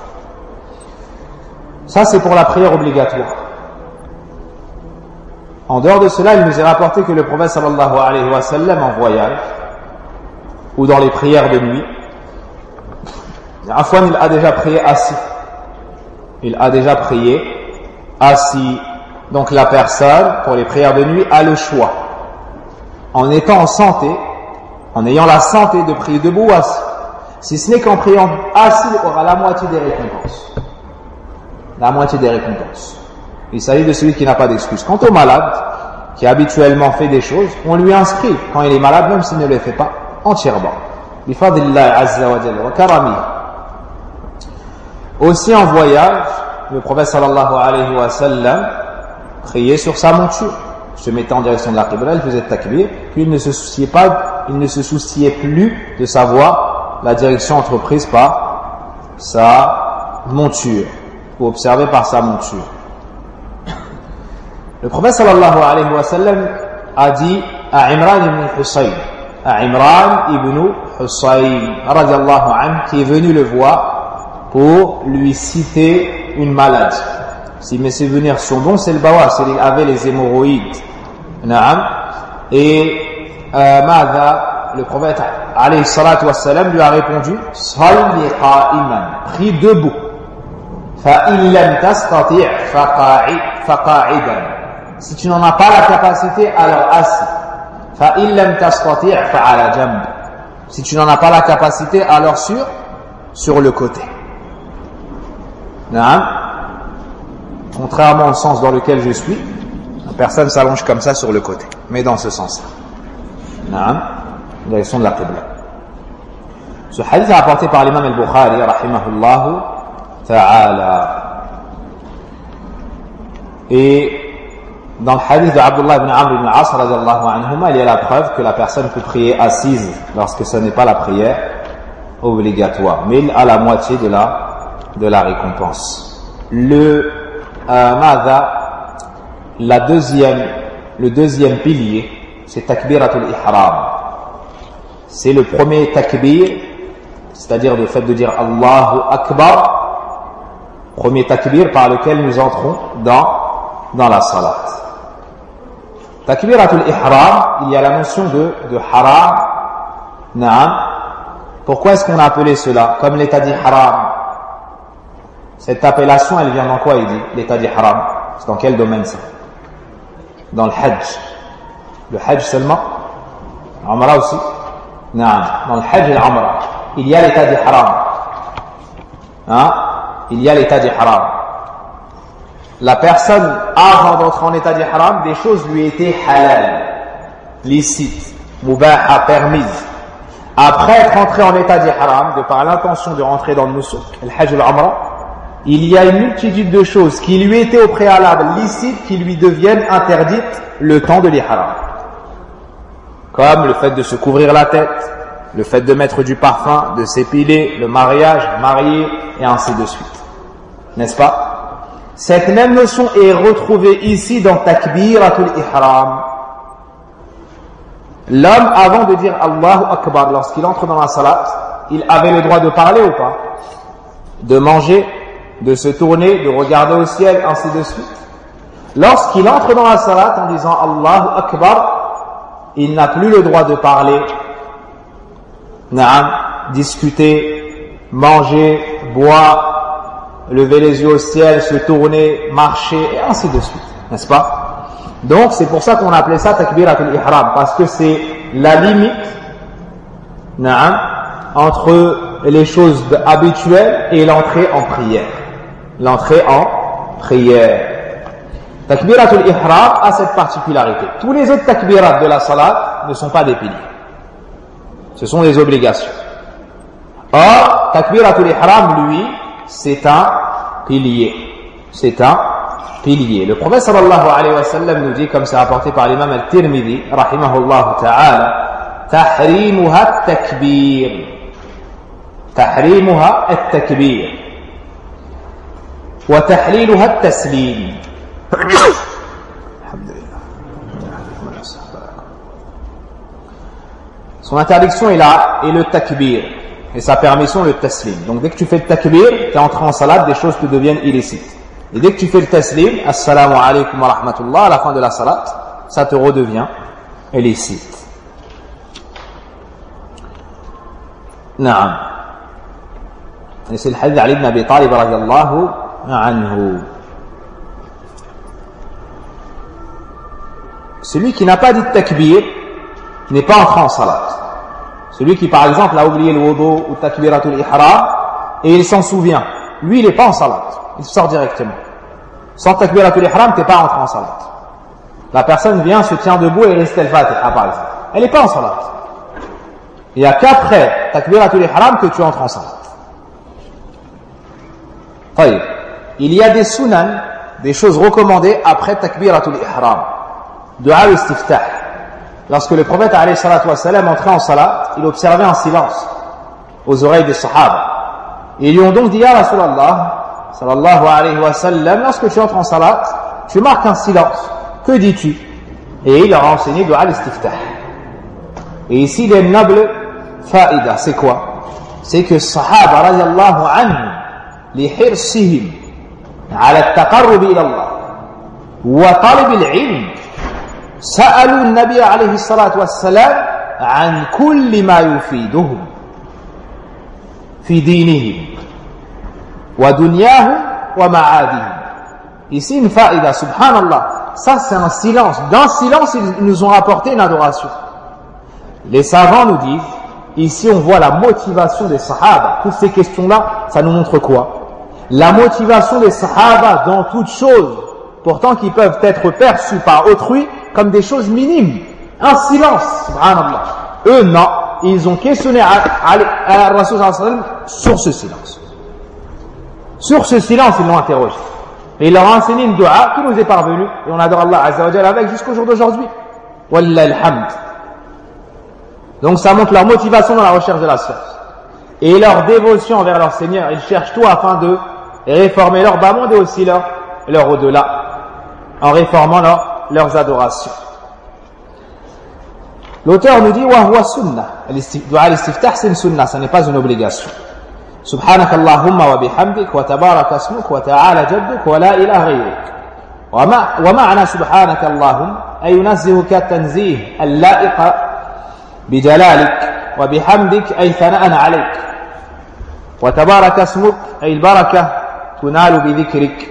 Ça c'est pour la prière obligatoire. En dehors de cela, il nous est rapporté que le prophète sallallahu alayhi wa sallam en voyage ou dans les prières de nuit, Afwan, il a déjà prié assis. Il a déjà prié assis. Donc la personne, pour les prières de nuit, a le choix. En étant en santé, en ayant la santé de prier debout ou assis. Si ce n'est qu'en priant assis, il aura la moitié des récompenses. La moitié des récompenses. Il s'agit de celui qui n'a pas d'excuse. Quant aux malades, qui habituellement fait des choses, on lui inscrit quand il est malade, même s'il ne les fait pas entièrement. Bifadillah azza wa jalla wa karami. Aussi en voyage, le prophète sallallahu alayhi wa sallam priait sur sa monture, se mettait en direction de la qibla, il faisait takbir, puis il ne se souciait pas, il ne se souciait plus de savoir la direction entreprise par sa monture, ou observée par sa monture. Le prophète sallallahu alayhi wa sallam a dit à Imran ibn Husayn, à Imran ibn Husayn radiallahu anhu, qui est venu le voir pour lui citer une maladie. Si mes souvenirs sont bons, c'est le bawas, il avait les hémorroïdes. Et euh, Mada, le prophète alayhi salatu wassalam lui a répondu, Salli qa'iman, prie debout. Fa in lam tastati' faqa'idan. Si tu n'en as pas la capacité, alors assis. Fa in lam tastati' fa'ala jamb. Si tu n'en as pas la capacité, alors sur sur le côté. Naam. Contrairement au sens dans lequel je suis, la personne s'allonge comme ça sur le côté, mais dans ce sens-là. Naam. Direction de la qibla. Ce hadith est rapporté par l'imam al-Bukhari, rahimahullahu ta'ala. Et dans le hadith de Abdullah ibn Amr ibn As, radiyallahu anhuma, il y a la preuve que la personne peut prier assise lorsque ce n'est pas la prière obligatoire, mais il a la moitié de la, de la récompense. Le euh, Mada, la deuxième, le deuxième pilier, c'est takbiratul ihram. C'est le premier takbir, c'est-à-dire le fait de dire Allahu Akbar, premier takbir par lequel nous entrons dans, dans la salat. Takbiratul ihram, il y a la notion de, de haram, naam. Pourquoi est-ce qu'on a appelé cela comme l'état dit haram? Cette appellation, elle vient dans quoi, il dit, l'état dit haram? C'est dans quel domaine ça? Dans le hajj. Le hajj seulement? Umrah aussi? Non. Dans le hajj et l'umrah, il y a l'état dit haram. Hein? Il y a l'état dit haram. La personne, avant d'entrer en état d'ihram, des choses lui étaient halal, licites, mubaha, permises. Après être entré en état d'ihram, de par l'intention de rentrer dans le nusuk, le hajj et l'umrah, il y a une multitude de choses qui lui étaient au préalable licites, qui lui deviennent interdites le temps de l'ihram. Comme le fait de se couvrir la tête, le fait de mettre du parfum, de s'épiler, le mariage, marier, et ainsi de suite. N'est-ce pas? Cette même notion est retrouvée ici dans Takbiratul Ihram. L'homme, avant de dire Allahu Akbar, lorsqu'il entre dans la salat, il avait le droit de parler ou pas? De manger, de se tourner, de regarder au ciel, ainsi de suite. Lorsqu'il entre dans la salat en disant Allahu Akbar, il n'a plus le droit de parler, naam, discuter, manger, boire, lever les yeux au ciel, se tourner, marcher, et ainsi de suite, n'est-ce pas? Donc c'est pour ça qu'on appelait ça Takbiratul Ihram, parce que c'est la limite, naam, entre les choses habituelles et l'entrée en prière. L'entrée en prière. Takbiratul Ihram a cette particularité. Tous les autres takbirat de la salat ne sont pas des piliers. Ce sont des obligations. Or, Takbiratul Ihram, lui, c'est un pilier. C'est un pilier. Le prophète sallallahu alayhi wa sallam nous dit, comme c'est rapporté par l'imam al-Tirmidhi, rahimahullah ta'ala, tahrimuha at-takbir. Tahrimuha at-takbir. Wa tahliluha at-taslim. Son interdiction est là, et le takbir. Et sa permission, le taslim. Donc dès que tu fais le takbir, tu es entré en salat, des choses te deviennent illicites. Et dès que tu fais le taslim, assalamu alaykum wa rahmatullah, à la fin de la salat, ça te redevient illicite. Naam. Et c'est le hadith d'Ali ibn Abi Talib radiyallahu anhu. Celui qui n'a pas dit takbir n'est pas entré en salat. Celui qui, par exemple, a oublié le wudu ou takbiratul ihram et il s'en souvient, lui, il n'est pas en salat. Il sort directement. Sans takbiratul ihram, tu n'es pas entré en salat. La personne vient, se tient debout et récite al-Fatiha, par exemple. Elle n'est pas en salat. Il n'y a qu'après takbiratul ihram que tu entres en salat. Taïb. Il y a des sunan, des choses recommandées après takbiratul ihram. Dua al-istiftah. Lorsque le prophète alayhi salatu wa salam entrait en salat, il observait en silence aux oreilles des sahaba. Ils lui ont donc dit, ya Rasulallah, sallallahu alayhi wa sallam, lorsque tu entres en salat, tu marques un silence. Que dis-tu? Et il leur a enseigné dua al-istiftah. Et ici, les nobles faïda, c'est quoi? C'est que sahaba radiyallahu anhu, li hirsihim ala at-taqarrub ila Allah wa talib al-ilm, sa'alu an-nabiy alayhi salatu wassalam an kulli ma yufiduhum fi dinihim wa dunyahum wa ma'adihim. Ici, une faïda, subhanallah. Ça, c'est un silence. Dans silence, ils nous ont apporté une adoration. Les savants nous disent, ici on voit la motivation des sahaba. Toutes ces questions-là, ça nous montre quoi? La motivation des sahaba dans toutes choses, pourtant qui peuvent être perçues par autrui comme des choses minimes. Un silence, subhanallah. Eux, non. Ils ont questionné à, à, à Rasul sallallahu alayhi wa sallam sur ce silence. Sur ce silence, ils l'ont interrogé. Et il leur a enseigné une dua qui nous est parvenue. Et on adore Allah Azza wa Jalla avec jusqu'au jour d'aujourd'hui. Wallah alhamd. Donc ça montre leur motivation dans la recherche de la science. Et leur dévotion envers leur Seigneur. Ils cherchent tout afin de réformer leur bas monde et aussi leur, leur au-delà. En réformant leur, leurs adorations. L'auteur nous dit, wa huwa sunnah. Dua al-istiftah, c'est une sunnah, ça n'est pas une obligation. سبحانك اللهم وبحمدك وتبارك اسمك وتعالى جدك ولا إله غيرك. وما ومعنى سبحانك اللهم أي ينزهك التنزيه اللائق بجلالك وبحمدك أي ثناء عليك وتبارك اسمك أي البركة تنال بذكرك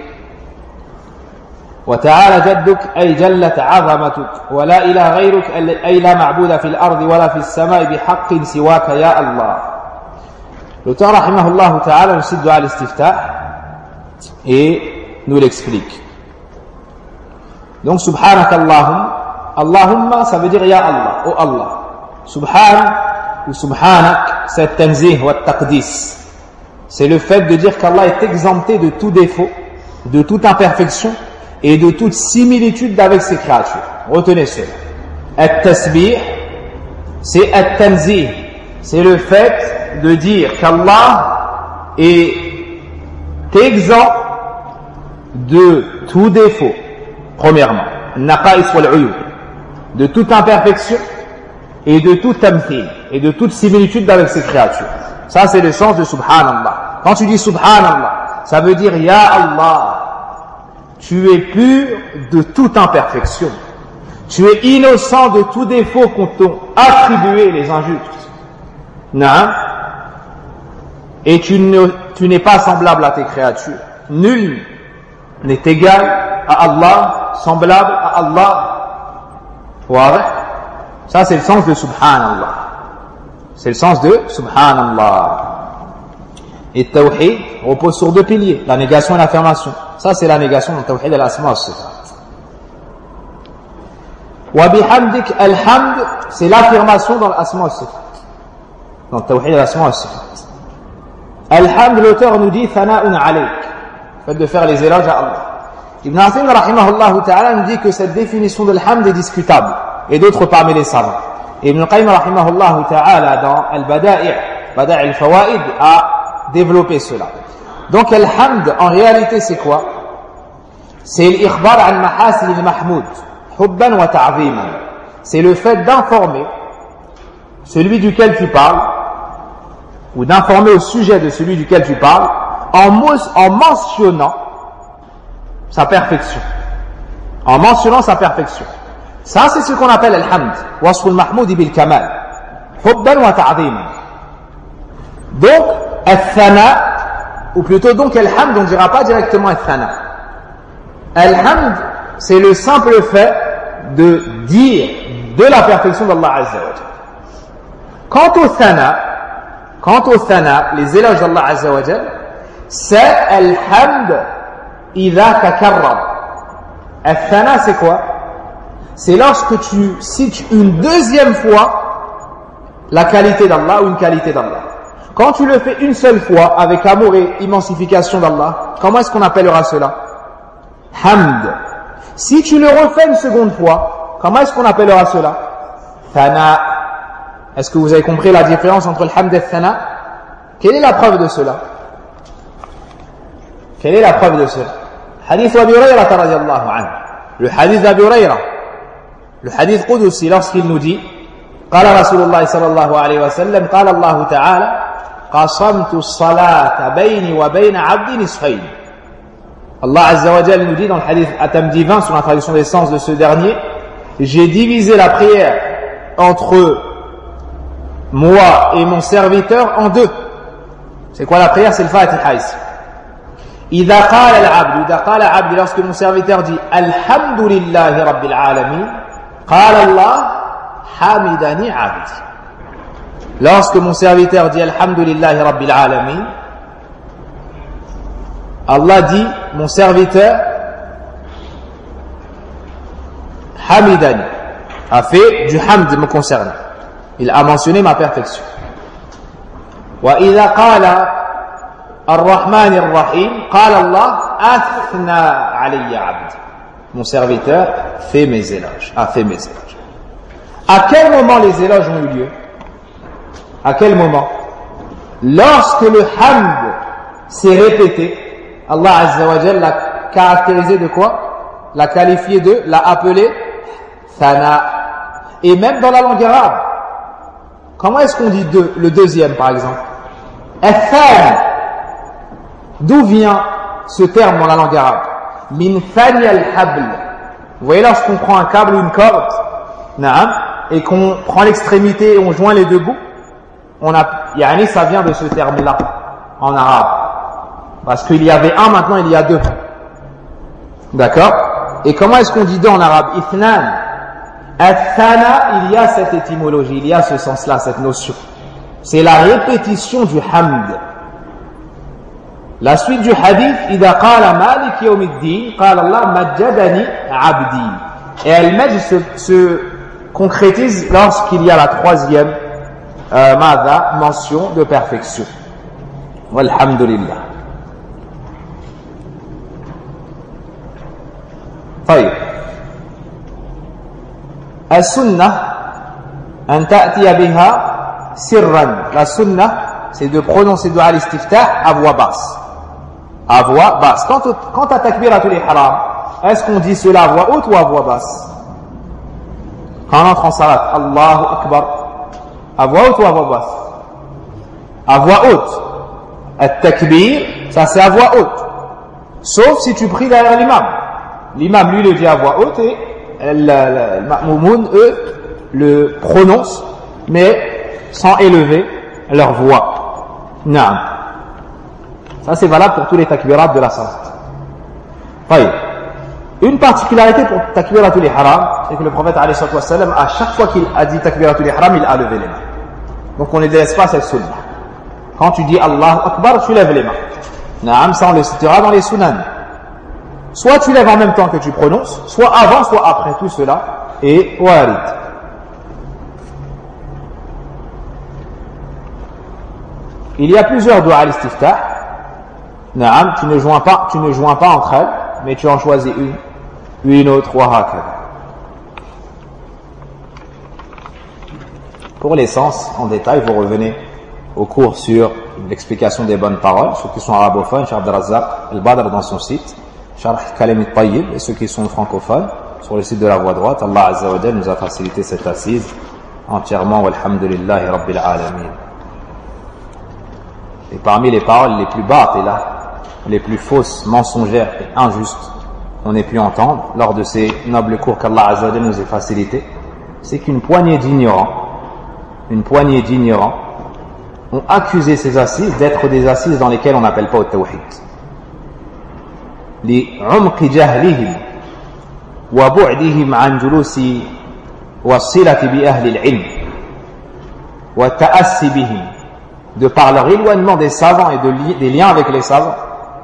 وتعالى جدك أي جلت عظمتك ولا إله غيرك أي لا معبود في الأرض ولا في السماء بحق سواك يا الله. L'auteur, rahimahullah ta'ala, nous cite dua al-istiftah et nous l'explique. Donc, subhanakallahum, Allahumma, ça veut dire ya Allah, oh Allah. Subhan ou subhanak, c'est tanzih wa taqdis. C'est le fait de dire qu'Allah est exempté de tout défaut, de toute imperfection et de toute similitude avec ses créatures. Retenez cela. At-tasbih, c'est at-tanzih. C'est le fait de dire qu'Allah est exempt de tout défaut, premièrement, naqais wal uyub, de toute imperfection et de tout tamthil et de toute similitude avec ses créatures. Ça, c'est le sens de subhanallah. Quand tu dis subhanallah, ça veut dire ya Allah, tu es pur de toute imperfection, tu es innocent de tout défaut qu'on t'a attribué les injustes. Non. Et tu, ne, tu n'es pas semblable à tes créatures. Nul n'est égal à Allah, semblable à Allah. Voilà. Ça, c'est le sens de subhanallah. C'est le sens de subhanallah. Et tawhid repose sur deux piliers, la négation et l'affirmation. Ça, c'est la négation de tawhid et l'asma wa sifat. Wa bihamdik alhamd, c'est l'affirmation dans l'asma wa sifat. Dans tawhid et l'asma wa sifat. Alhamd, l'auteur nous dit thana'un alayk, le fait de faire les éloges à Allah. Ibn Athim rahimahullah ta'ala nous dit que cette définition de l'hamd est discutable, et d'autres parmi les savants. Ibn Qayyim rahimahullah ta'ala dans Al-Bada'i' Bada'i' al-Fawaid a développé cela. Donc alhamd en réalité c'est quoi? C'est l'ikhbar an mahasin al-mahmoud hubban wa ta'ziman. C'est le fait d'informer celui duquel tu parles, ou d'informer au sujet de celui duquel tu parles, en, en mentionnant sa perfection. En mentionnant sa perfection. Ça, c'est ce qu'on appelle al-hamd. Wasful mahmoud bil kamal. Hubban wa ta'ziman. Donc, al-thana, ou plutôt donc al-hamd, on ne dira pas directement al-thana. Al-hamd, c'est le simple fait de dire de la perfection d'Allah Azza wa Jalla. Quant au thana, Quant au thana, les éloges d'Allah Azza wa Jal, c'est al-hamd idha takarrab. Al-thana, c'est quoi? c'est lorsque tu cites une deuxième fois la qualité d'Allah ou une qualité d'Allah. Quand tu le fais une seule fois avec amour et immensification d'Allah, comment est-ce qu'on appellera cela? Hamd. Si tu le refais une seconde fois, comment est-ce qu'on appellera cela? Thana. Est-ce que vous avez compris la différence entre le hamd et le thana? Quelle est la preuve de cela? Quelle est la preuve de cela? Hadith Abu Hurayrah radiyallahu anhu. Le hadith d'Abu Hurayrah. Le hadith Qudusi, lorsqu'il nous dit قال رسول الله صلى الله عليه وسلم قال الله تعالى قسمت الصلاة بيني وبين عبدي نصفين. Allah Azza wa Jal nous dit dans le hadith At-Tamdi vingt, sur la traduction des sens de ce dernier, j'ai divisé la prière entre moi et mon serviteur en deux. C'est quoi la prière? C'est le Fatiha ici. إذا قال العبد إذا قال عبد lorsque mon serviteur dit الحمد لله رب العالمين قال الله حمدني عبدي. Lorsque mon serviteur dit Alhamdulillahi Rabbil Alamin, Allah dit, mon serviteur Hamidani a fait du hamd me concernant. Il a mentionné ma perfection. Wa idha qala Ar-Rahman Ar-Rahim qala Allah athna alayya abdi. Mon serviteur fait mes éloges, a fait mes éloges. À quel moment les éloges ont eu lieu? À quel moment? Lorsque le hamd s'est répété, Allah Azza wa Jalla l'a caractérisé de quoi? L'a qualifié de, l'a appelé thana. Et même dans la langue arabe, comment est-ce qu'on dit deux, le deuxième par exemple? Athan. D'où vient ce terme dans la langue arabe? Min thani al-habl. Vous voyez, lorsqu'on prend un câble ou une corde, na'am, et qu'on prend l'extrémité et on joint les deux bouts, on a, yani ça vient de ce terme-là en arabe, parce qu'il y avait un, maintenant il y a deux. D'accord? Et comment est-ce qu'on dit deux en arabe? Ithnan. Athana, il y a cette étymologie, il y a ce sens-là, cette notion. C'est la répétition du hamd. La suite du hadith, إذا قال مالك يوم الدين قال الله مجدني عبدي. Et elle met se, se concrétise lorsqu'il y a la troisième euh, mada, mention de perfection. Walhamdulillah. طيب. السنة أن تأتي بها سرا. La sunna, c'est de prononcer dua al-istiftah à voix basse. À voix basse. Quant, au, quant à takbiratul ihram, est-ce qu'on dit cela à voix haute ou à voix basse? Quand on entre en salat, Allahu Akbar, à voix haute ou à voix basse? À voix haute. At-takbir, ça c'est à voix haute. Sauf si tu pries derrière l'imam. L'imam, lui, le dit à voix haute et le ma'moumoun, eux, le prononcent, mais sans élever leur voix. Naam. Ça c'est valable pour tous les takbirats de la salat. Taïb. Une particularité pour takbiratul ihram, c'est que le prophète alayhi salatu wassalam, à chaque fois qu'il a dit takbiratul ihram, il a levé les mains. Donc on ne délaisse pas cette sunna. Quand tu dis Allahu Akbar, tu lèves les mains. Naam, ça on le citera dans les sunan. Soit tu lèves en même temps que tu prononces, soit avant, soit après, tout cela est warid. Il y a plusieurs dua al-istiftah. Naam, tu ne joins pas, tu ne joins pas entre elles, mais tu en choisis une, une autre, wa hakada. Pour l'essence, en détail, vous revenez au cours sur l'explication des bonnes paroles, ceux qui sont arabophones, Cheikh Abdelrazak Al-Badr dans son site, Sharh Kalim al-Tayyib, et ceux qui sont francophones, sur le site de la voie droite. Allah Azza wa Jal nous a facilité cette assise entièrement, walhamdulillahi rabbil alamin. Et parmi les paroles les plus batilah, les plus fausses, mensongères et injustes qu'on ait pu entendre lors de ces nobles cours qu'Allah Azza wa Jal nous a facilités, c'est qu'une poignée d'ignorants, une poignée d'ignorants ont accusé ces assises d'être des assises dans lesquelles on n'appelle pas au tawhid. لعمق جهلهم وبعدهم عن جلوس والصلة بأهل العلم والتأسي بهم, de par leur éloignement des savants et de li- des liens avec les savants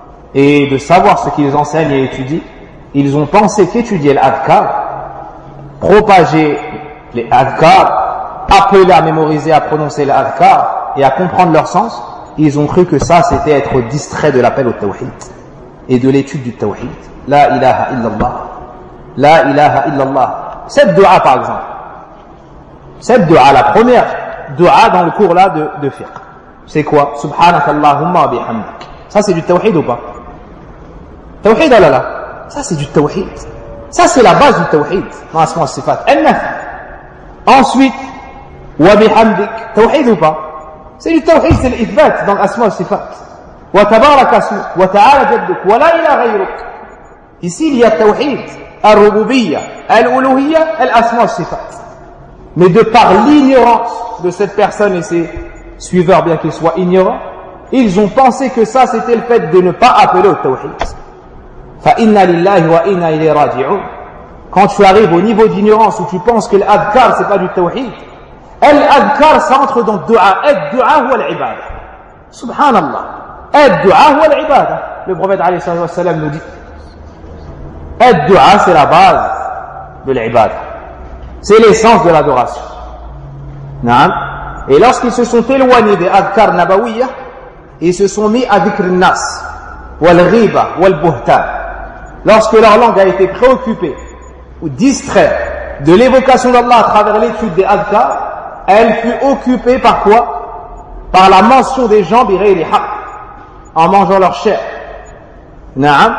et de savoir ce qu'ils enseignent et étudient, ils ont pensé qu'étudier l'adhkar propager les adhkar, appeler à mémoriser, à prononcer les adhkar et à comprendre leur sens, ils ont cru que ça c'était être distrait de l'appel au tawhid et de l'étude du tawhid. La ilaha illallah, la ilaha illallah. Cette dua par exemple, cette dua, la première dua dans le cours là de, de fiqh, c'est quoi? Subhanakallahumma bihamdik. Ça c'est du tawhid ou pas? Tawhid, oh là là, ça c'est du tawhid. Ça c'est la base du tawhid dans Asma al-Sifat. Ensuite, wa bihamdik, tawhid ou pas? C'est du tawhid, c'est l'ithbat dans Asma al-Sifat. Wa tabarak asmuk, wa ta'ala jadduk, wa la ilaha ghayruk. Ici il y a tawhid, al-rububiyyah, al-uluhiyyah, al-Asma al-Sifat. Mais de par l'ignorance de cette personne et ses suiveurs, bien qu'ils soient ignorants, ils ont pensé que ça c'était le fait de ne pas appeler au tawhid. فَإِنَّا لِلَّهِ وَإِنَّا إِلَيْهِ رَاجِعُونَ. Quand tu arrives au niveau d'ignorance où tu penses que l'adhkar c'est pas du tawhid, l'adhkar ça entre dans le dua. Ad-dua huwa al-ibada. Subhanallah. Ad-dua huwa al-ibada. Le prophète alayhi sallam nous dit ad-dua c'est la base de l'ibada. C'est l'essence de l'adoration. Naam. Et lorsqu'ils se sont éloignés des adhkar nabawiyya, ils se sont mis à dhikr nas wal ghiba wal buhtan. Lorsque leur langue a été préoccupée ou distraite de l'évocation d'Allah à travers l'étude des adhkar, elle fut occupée par quoi? Par la mention des gens bi ghayri haqq, en mangeant leur chair. Naam.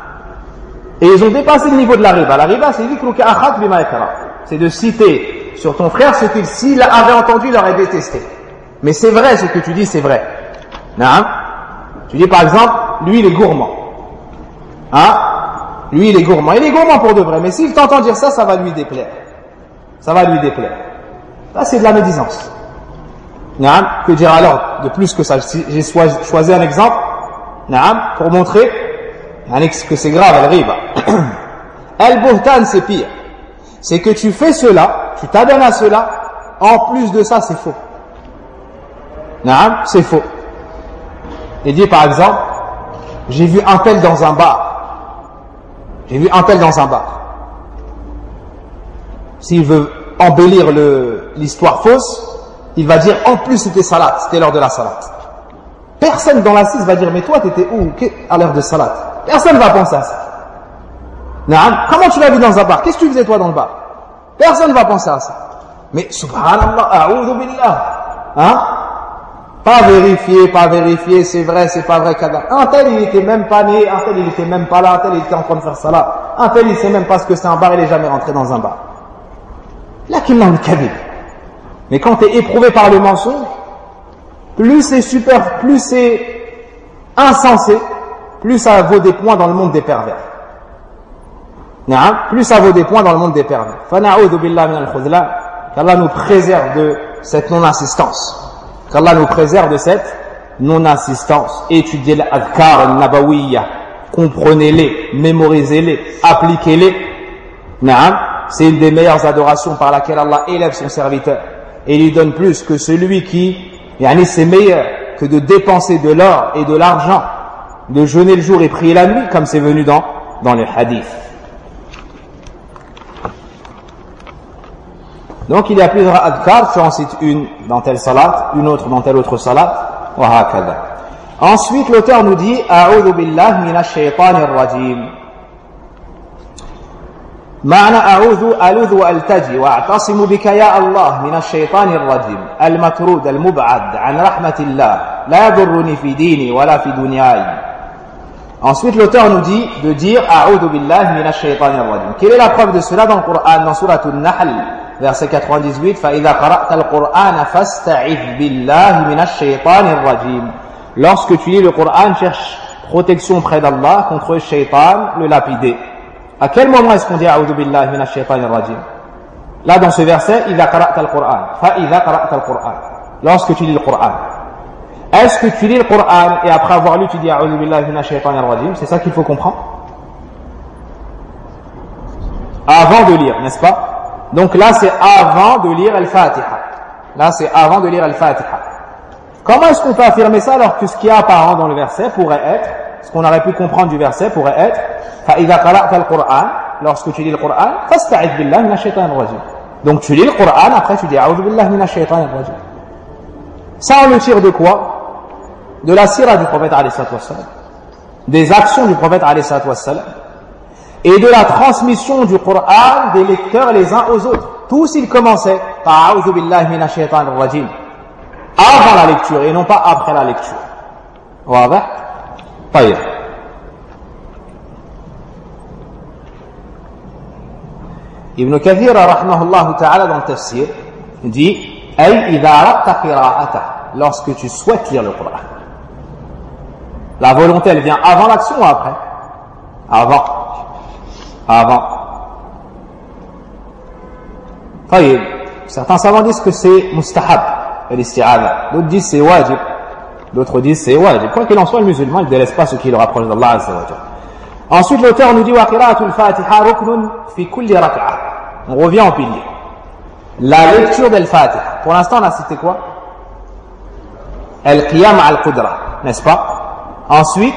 Et ils ont dépassé le niveau de la riba. La riba, c'est dhikruka akhak bima yakra. C'est de citer sur ton frère ce qu'il, s'il avait entendu, il aurait détesté. Mais c'est vrai, ce que tu dis, c'est vrai. Naam. Tu dis par exemple, lui il est gourmand. Hein? Lui il est gourmand. Il est gourmand pour de vrai. Mais s'il t'entend dire ça, ça va lui déplaire. Ça va lui déplaire. Là c'est de la médisance. Naam. Que dire alors de plus que ça? J'ai choisi un exemple. Naam. Pour montrer que c'est grave, al-riba. Al-buhtan c'est pire. C'est que tu fais cela, tu t'adonnes à cela, en plus de ça c'est faux. Naam, c'est faux. Il dit par exemple, j'ai vu un tel dans un bar. J'ai vu un tel dans un bar. S'il veut embellir le, l'histoire fausse, il va dire en plus c'était salat, c'était l'heure de la salat. Personne dans l'assise va dire mais toi t'étais où à l'heure de salat? Personne ne va penser à ça. Naam, comment tu l'as vu dans un bar? Qu'est-ce que tu faisais toi dans le bar? Personne ne va penser à ça. Mais subhanallah, a'udhu billah. Hein? Pas vérifié, pas vérifié, c'est vrai, c'est pas vrai, kada. Un tel, il était même pas né, un tel, il était même pas là, un tel, il était en train de faire salat. Un tel, il sait même pas ce que c'est un bar, il est jamais rentré dans un bar. Là qu'il l'a le kabir. Mais quand tu es éprouvé par le mensonge, plus c'est super, plus c'est insensé, plus ça vaut des points dans le monde des pervers. Plus ça vaut des points dans le monde des pervers. Fana'udhu billah min al-khudlan. Qu'Allah nous préserve de cette non-assistance. Qu'Allah nous préserve de cette non-assistance. Étudiez l'adhkar al-nabawiyya. Comprenez-les, mémorisez-les, appliquez-les. C'est une des meilleures adorations par laquelle Allah élève son serviteur. Et lui donne plus que celui qui, yani c'est meilleur que de dépenser de l'or et de l'argent, de jeûner le jour et prier la nuit, comme c'est venu dans, dans les hadiths. Donc il y a plusieurs adhkar, tu en cites une dans telle salat, une autre dans telle autre salat, wa hakadha. Ensuite l'auteur nous dit a'udhu billah minash shaytanir rajim. معنى أعوذ ألوذ وألتجي وأعتصم بك يا الله من الشيطان الرجيم المطرود المبعد عن رحمة الله لا يضرني في ديني ولا في دنياي. Ensuite l'auteur nous dit de dire أعوذ بالله من الشيطان الرجيم. Quelle est la preuve de cela dans le Coran, dans Surah An-Nahl, verset quatre-vingt-dix-huit, فإذا قرأت القرآن فاستعذ بالله من الشيطان الرجيم. Lorsque tu lis le Coran, cherche protection près d'Allah contre le shaitan, le lapidé. À quel moment est-ce qu'on dit A'udhu billahi minash shaitanir rajim? Là dans ce verset, idha qara'ta al-Qur'an, fa idha qara'ta al-Qur'an. Lorsque tu lis le Qur'an. Est-ce que tu lis le Qur'an et après avoir lu tu dis A'udhu billahi minash shaitanir rajim? C'est ça qu'il faut comprendre. Avant de lire, n'est-ce pas? Donc là c'est avant de lire al-Fatiha. Là c'est avant de lire al-Fatiha. Comment est-ce qu'on peut affirmer ça alors que ce qui est apparent dans le verset pourrait être, ce qu'on aurait pu comprendre du verset pourrait être فإذا قرأت القرآن lorsque tu lis le Coran, fasta'idh billah minash shaitanir rajim. Donc tu lis le Coran, après tu dis a'udhu billah minash shaitanir rajim. Ça on le tire de quoi? De la sira du prophète alayhi salatu wassalam, des actions du prophète alayhi salatu wassalam, et de la transmission du Coran des lecteurs les uns aux autres. Tous ils commençaient par a'udhu billahi minash shaitanir rajim avant la lecture et non pas après la lecture. واضح؟ طيب. Ibn Kathir rahimahullah ta'ala dans le tafsir dit ay idha aradta qira'ata, lorsque tu souhaites lire le Coran. La volonté elle vient avant l'action ou après? Avant. Avant. طيب. Certains savants disent que c'est mustahab l'isti'adha, d'autres disent c'est wajib, d'autres disent c'est wajib. Quoi qu'il en soit, le musulman il ne délaisse pas ce qui le rapproche d'Allah azza wa jalla. Ensuite l'auteur nous dit wa qira'atul fatiha ruknun fi kulli rak'ah. On revient en pilier. La lecture del Fatiha. Pour l'instant, on a cité quoi? Al-Qiyam al-Qudra, n'est-ce pas? Ensuite,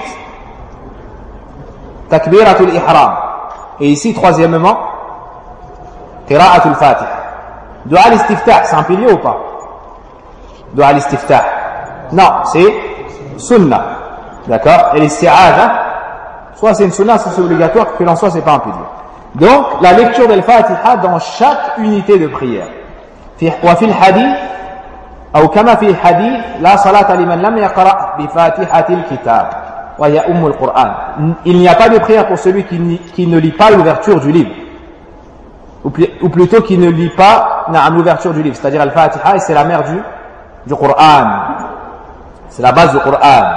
Takbiratul Ihram. Et ici, troisièmement, Qira'atul Fatiha. Dua al-Istiftah, c'est un pilier ou pas? Dua al-Istiftah. Non, c'est Sunnah. D'accord? Et l'isti'adha, soit c'est une Sunnah, soit c'est obligatoire, que l'en soit, c'est pas un pilier. Donc, la lecture del Fatiha dans chaque unité de prière. وفي الحديث أو كما في الحديث لا صلاة لمن لم يقرأ بفاتحة الكتاب وهي أم القرآن. Il n'y a pas de prière pour celui qui, qui ne lit pas l'ouverture du livre, ou, ou plutôt qui ne lit pas l'ouverture du livre, c'est-à-dire al Fatiha, et c'est la mère du, du Coran, c'est la base du Coran.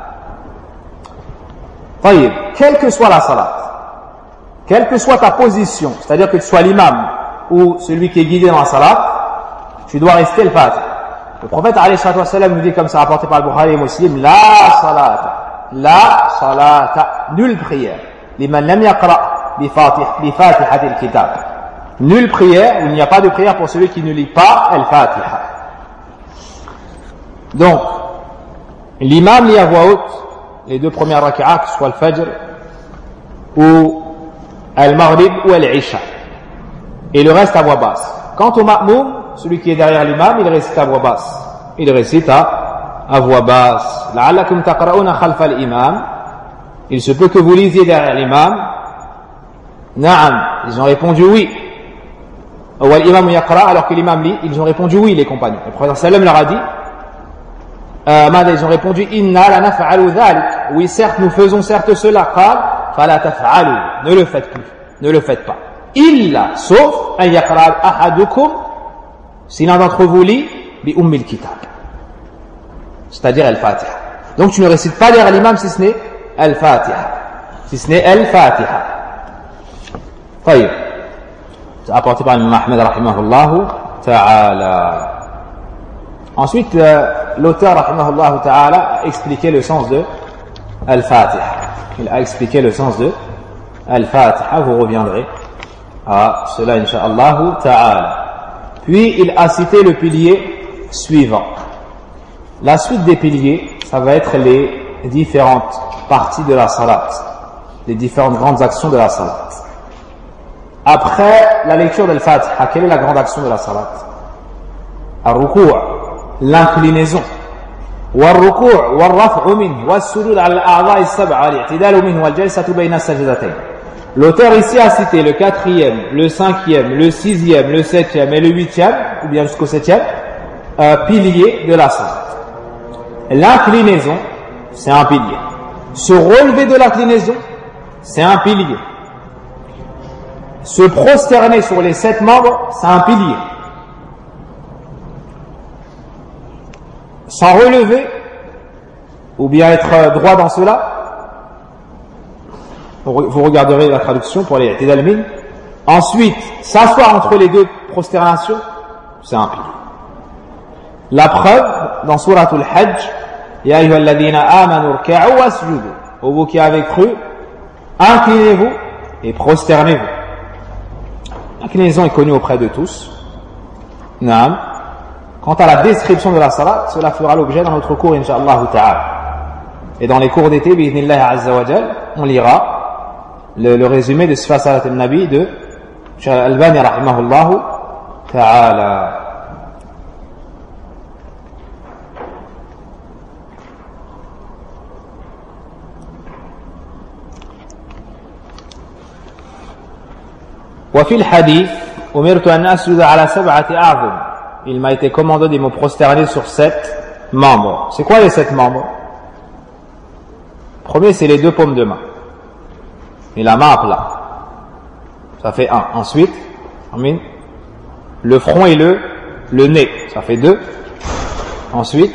طيب. Quelle que soit la salat, quelle que soit ta position, c'est-à-dire que tu sois l'imam ou celui qui est guidé dans la salat, tu dois rester le Fatiha. Le prophète alayhi salatu wassalam nous dit, comme ça rapporté par le Bukhari et Muslim, la salata, la salata, nulle prière, liman lam yaqra bi fatihati al-kitab. Nulle prière, il n'y a pas de prière pour celui qui ne lit pas al-Fatiha. Donc, l'imam lit à voix haute les deux premières rak'ah, que ce soit le Fajr ou al-Maghrib ou al-Isha, et le reste à voix basse. Quant au ma'moum, celui qui est derrière l'imam, il récite à voix basse. Il récite à, à voix basse. La'allakum taqra'una khalfa al-imam. Il se peut que vous lisiez derrière l'imam. Na'am. Ils ont répondu oui. Ou l'imam yaqra, alors que l'imam lit, ils ont répondu oui, les compagnons. Le prophète sallam leur a dit, euh, ils ont répondu, inna la naf'alu dhalik. Oui, certes, nous faisons certes cela. Qal, fala taf'alu. Ne le faites plus. Ne le faites pas. Illa, sauf, an yaqra ahadukum, si l'un d'entre vous lit, bi ummil kitab, c'est-à-dire al-Fatiha. Donc tu ne récites pas derrière l'imam si ce n'est al-Fatiha, si ce n'est al-Fatiha. طيب. C'est apporté par l'imam Ahmed rahimahullah ta'ala. Ensuite, euh, l'auteur rahimahullah ta'ala a expliqué le sens de al-Fatiha. Il a expliqué le sens de al-Fatiha. Vous reviendrez à cela incha'Allah ta'ala. Puis il a cité le pilier suivant. La suite des piliers, ça va être les différentes parties de la salat, les différentes grandes actions de la salat. Après la lecture de l'Fatiha, quelle est la grande action de la salat? Ar-ruku', l'inclinaison. War-ruku' war-raf'u minhu was-sujud 'ala al-a'dha'i as-sab'a wal-i'tidalu minhu wal-jalsatu bayna as-sajdatayn. L'auteur ici a cité le quatrième, le cinquième, le sixième, le septième et le huitième, ou bien jusqu'au septième, euh, pilier de la salat. L'inclinaison, c'est un pilier. Se relever de l'inclinaison, c'est un pilier. Se prosterner sur les sept membres, c'est un pilier. S'en relever, ou bien être droit dans cela, vous regarderez la traduction pour les Tidalmin. Ensuite, s'asseoir entre les deux prosternations, c'est un pilier. La preuve, dans Suratul Hajj, Ya ayyuhalladhina amanu rka'u wasjudu. Ô vous qui avez cru, inclinez-vous et prosternez-vous. L'inclinaison est connue auprès de tous. Naam. Quant à la description de la salat, cela fera l'objet dans notre cours, incha'Allah ta'ala. Et dans les cours d'été, bi'idhnillah azza wa jal, on lira le, le résumé de Sifat Salat al-Nabi de Cheikh Al-Albani rahimahullahu ta'ala. وفي الحديث أمرت أن أسجد على سبعة أعظم. Il m'a été commandé de me prosterner sur sept membres. C'est quoi les sept membres? Premier, c'est les deux paumes de main et la main à plat. Ça fait un. Ensuite, amin, le front et le le nez. Ça fait deux. Ensuite,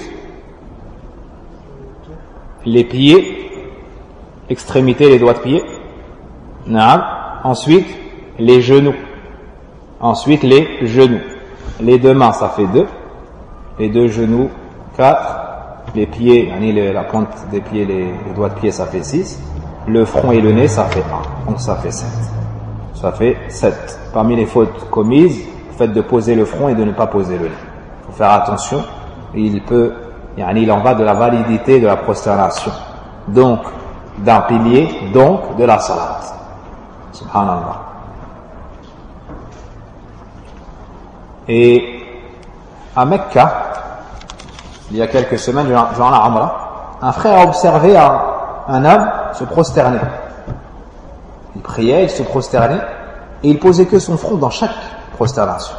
les pieds, extrémités, les doigts de pied. Naam. Ensuite, les genoux. Ensuite, les genoux. Les deux mains, ça fait deux. Les deux genoux, quatre. Les pieds, la pointe des pieds, les, les doigts de pied, ça fait six. Le front et le nez, ça fait un. Donc ça fait sept. Ça fait sept. Parmi les fautes commises, le fait de poser le front et de ne pas poser le nez. Il faut faire attention. Il peut, il en va de la validité de la prosternation. Donc, d'un pilier, donc de la salat. Subhanallah. Et à Mecca, il y a quelques semaines, durant la Umrah, un frère a observé un, un homme se prosterner. Il priait, il se prosternait, et il posait que son front dans chaque prosternation.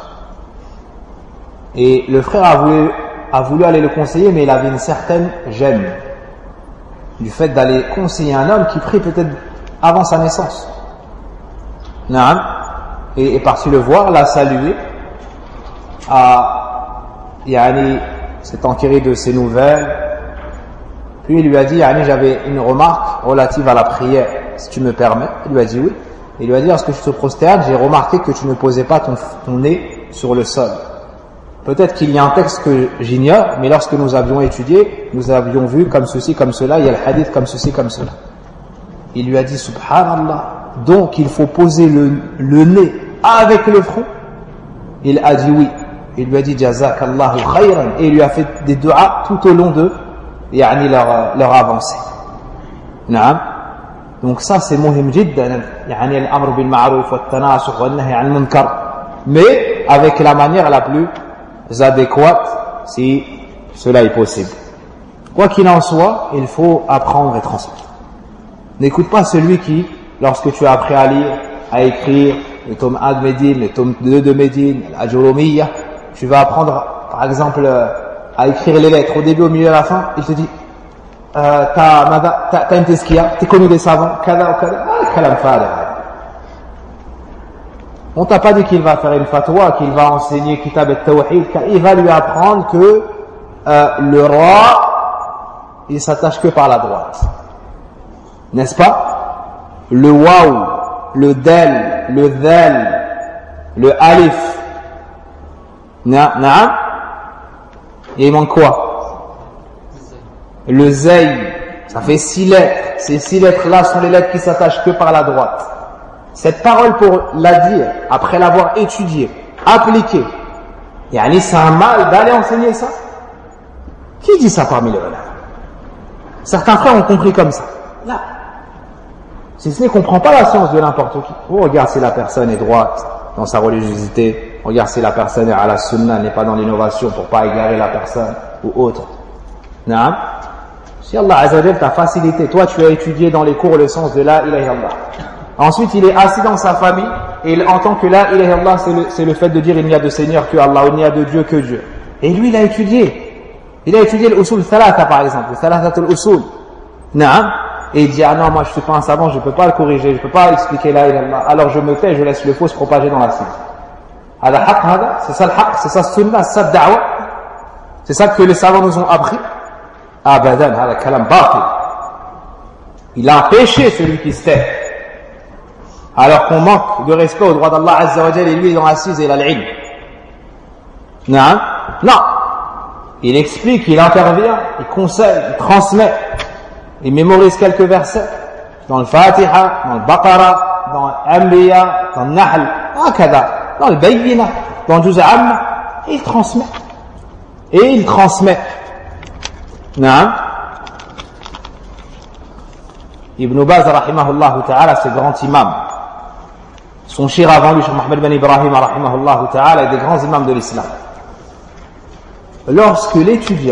Et le frère a voulu, a voulu aller le conseiller, mais il avait une certaine gêne du fait d'aller conseiller un homme qui prie peut-être avant sa naissance. Naam. Et est parti le voir, l'a salué, a yani, s'est enquéré de ses nouvelles, puis il lui a dit yani, j'avais une remarque relative à la prière, si tu me permets. Il lui a dit oui. Il lui a dit lorsque je te prosterne, j'ai remarqué que tu ne posais pas ton, ton nez sur le sol. Peut-être qu'il y a un texte que j'ignore, mais lorsque nous avions étudié, nous avions vu comme ceci, comme cela, il y a le hadith comme ceci, comme cela. Il lui a dit subhanallah, donc il faut poser le, le nez avec le front. Il a dit oui. Il lui a dit jazakallahu khayran, et il lui a fait des du'a tout au long de yani leur, leur avancée. Naam. Donc ça c'est muhim jiddan, yani al-amr bil ma'ruf wa at-tanasuh wa an-nahy 'anil munkar, mais avec la manière la plus adéquate si cela est possible. Quoi qu'il en soit, il faut apprendre et transmettre. N'écoute pas celui qui, lorsque tu as appris à lire, à écrire le tome un de Médine, le tome deux de Médine, l'Ajurumiyya, tu vas apprendre par exemple à écrire les lettres au début, au milieu, à la fin, il te dit euh, t'as, t'as, t'as une teskia, t'es connu des savants, kada ou kada, ah, kalam farid. On t'a pas dit qu'il va faire une fatwa, qu'il va enseigner Kitab al-Tawhid, car il va lui apprendre que euh, le roi, il s'attache que par la droite. N'est-ce pas? Le waw, le del, le dhal, le alif. Naam. Et il manque quoi? Le zay. Ça fait six lettres. Ces six lettres-là sont les lettres qui s'attachent que par la droite. Cette parole, pour la dire, après l'avoir étudiée, appliquée, yani c'est un mal d'aller enseigner ça? Qui dit ça parmi les ulama? Certains frères ont compris comme ça. Là. Si ce n'est qu'on ne comprend pas la science de n'importe qui. Oh, regarde si la personne est droite dans sa religiosité. Regarde si la personne est à la sunna, n'est pas dans l'innovation pour pas égarer la personne ou autre. Naam. Si Allah Azza wa Jal t'a facilité, toi tu as étudié dans les cours le sens de la ilaha illallah. Ensuite il est assis dans sa famille et il entend que la ilaha illallah c'est le, c'est le fait de dire il n'y a de Seigneur que Allah, il n'y a de Dieu que Dieu. Et lui il a étudié. Il a étudié l'usul thalatha par exemple, le thalathatul usul. Naam. Et il dit ah non moi je suis pas un savant, je peux pas le corriger, je peux pas expliquer la ilaha illallah. Alors je me tais, je laisse le faux se propager dans la science. C'est ça le haqq, c'est ça le sunnah, c'est ça le da'wa. C'est ça que les savants nous ont appris. Abadan, hada kalam batil. Il a péché celui qui se tait. Alors qu'on manque de respect au droit d'Allah Azza wa Jal et lui dans l'assise et il a l'ilm. Non, non. Il explique, il intervient, il conseille, il transmet. Il mémorise quelques versets dans le Fatiha, dans le Baqara, dans l'Anbiya, dans le Nahl, hakada, dans le Bayyina, dans le Juz' Amma, et il transmet. Et il transmet. Non. Ibn Baz, rahimahullah ta'ala, ce grand imam, son shir avant lui, Cheikh Mohammed ben Ibrahim, rahimahullah ta'ala, est des grands imams de l'islam. Lorsque l'étudiant,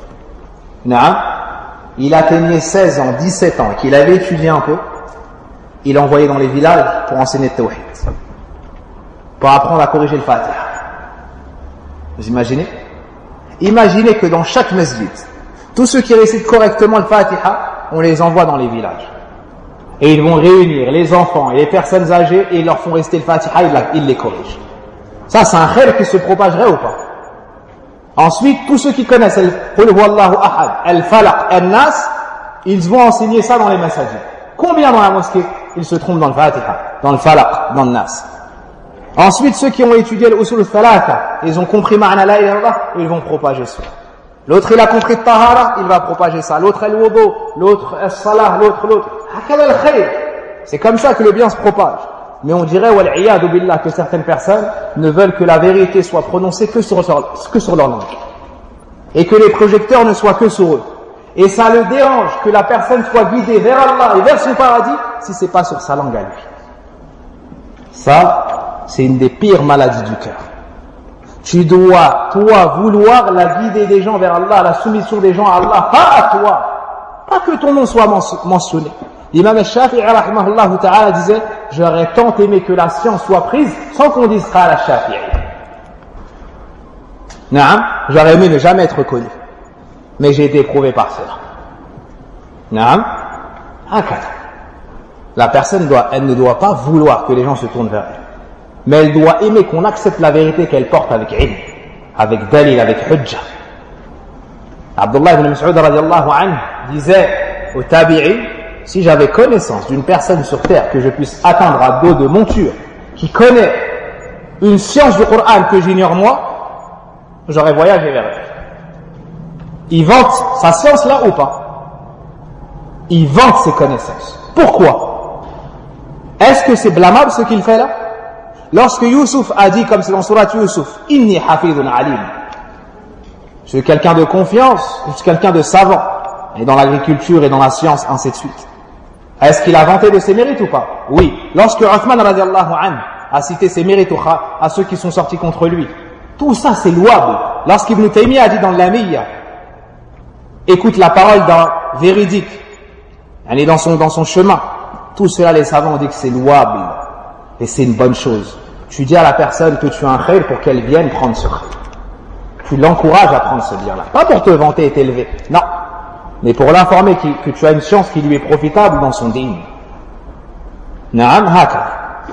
il atteignait seize ans, dix-sept ans, et qu'il avait étudié un peu, il l'envoyait dans les villages pour enseigner le tawhid, pour apprendre à corriger le Fatiha. Vous imaginez? Imaginez que dans chaque masjid, tous ceux qui récitent correctement le Fatiha, on les envoie dans les villages. Et ils vont réunir les enfants et les personnes âgées et ils leur font réciter le Fatiha, ils, ils les corrigent. Ça, c'est un khayr qui se propagerait ou pas? Ensuite, tous ceux qui connaissent Qul huwallahu ahad, al-falaq, al-nas, ils vont enseigner ça dans les masajid. Combien dans la mosquée ils se trompent dans le Fatiha, dans le falaq, dans le nas? Ensuite, ceux qui ont étudié l'usul al-thalatha, ils ont compris ma'na la ilaha illallah, ils vont propager ça. L'autre, il a compris le tahara, il va propager ça. L'autre, al-wudu, l'autre, al-salah, l'autre, l'autre. C'est comme ça que le bien se propage. Mais on dirait, wal-iyadu billah, que certaines personnes ne veulent que la vérité soit prononcée que sur, que sur leur langue. Et que les projecteurs ne soient que sur eux. Et ça le dérange que la personne soit guidée vers Allah et vers son paradis si c'est pas sur sa langue à lui. Ça, c'est une des pires maladies du cœur. Tu dois, toi, vouloir la guider des gens vers Allah, la soumission des gens à Allah, pas à toi. Pas que ton nom soit mentionné. L'imam al-Shafi'i, rahimahullah ta'ala, disait, j'aurais tant aimé que la science soit prise sans qu'on dise Qala al-Shafi'i. Naam, j'aurais aimé ne jamais être connu. Mais j'ai été éprouvé par cela. Naam, hakada. La personne doit, elle ne doit pas vouloir que les gens se tournent vers elle. Mais elle doit aimer qu'on accepte la vérité qu'elle porte avec ilm, avec dalil, avec hujja. Abdullah ibn Mas'ud radiyallahu anhu disait au tabi'i, si j'avais connaissance d'une personne sur terre que je puisse atteindre à dos de monture, qui connaît une science du Coran que j'ignore moi, j'aurais voyagé vers elle. Il vante sa science là ou pas? Il vante ses connaissances. Pourquoi? Est-ce que c'est blâmable ce qu'il fait là? Lorsque Youssouf a dit, comme c'est dans Surat Youssouf, Inni hafidun alim, je suis quelqu'un de confiance, je suis quelqu'un de savant, et dans l'agriculture et dans la science, ainsi de suite. Est-ce qu'il a vanté de ses mérites ou pas? Oui. Lorsque Uthman radiallahu anhu a cité ses mérites à ceux qui sont sortis contre lui, tout ça c'est louable. Lorsqu'Ibn Taymiyyah a dit dans l'Amiyya, écoute la parole d'un véridique, elle est dans son, dans son chemin, tout cela les savants ont dit que c'est louable. Et c'est une bonne chose. Tu dis à la personne que tu as un khayr pour qu'elle vienne prendre ce khayr. Tu l'encourages à prendre ce bien-là. Pas pour te vanter et t'élever. Non. Mais pour l'informer que tu as une science qui lui est profitable dans son dîn. Naam haka.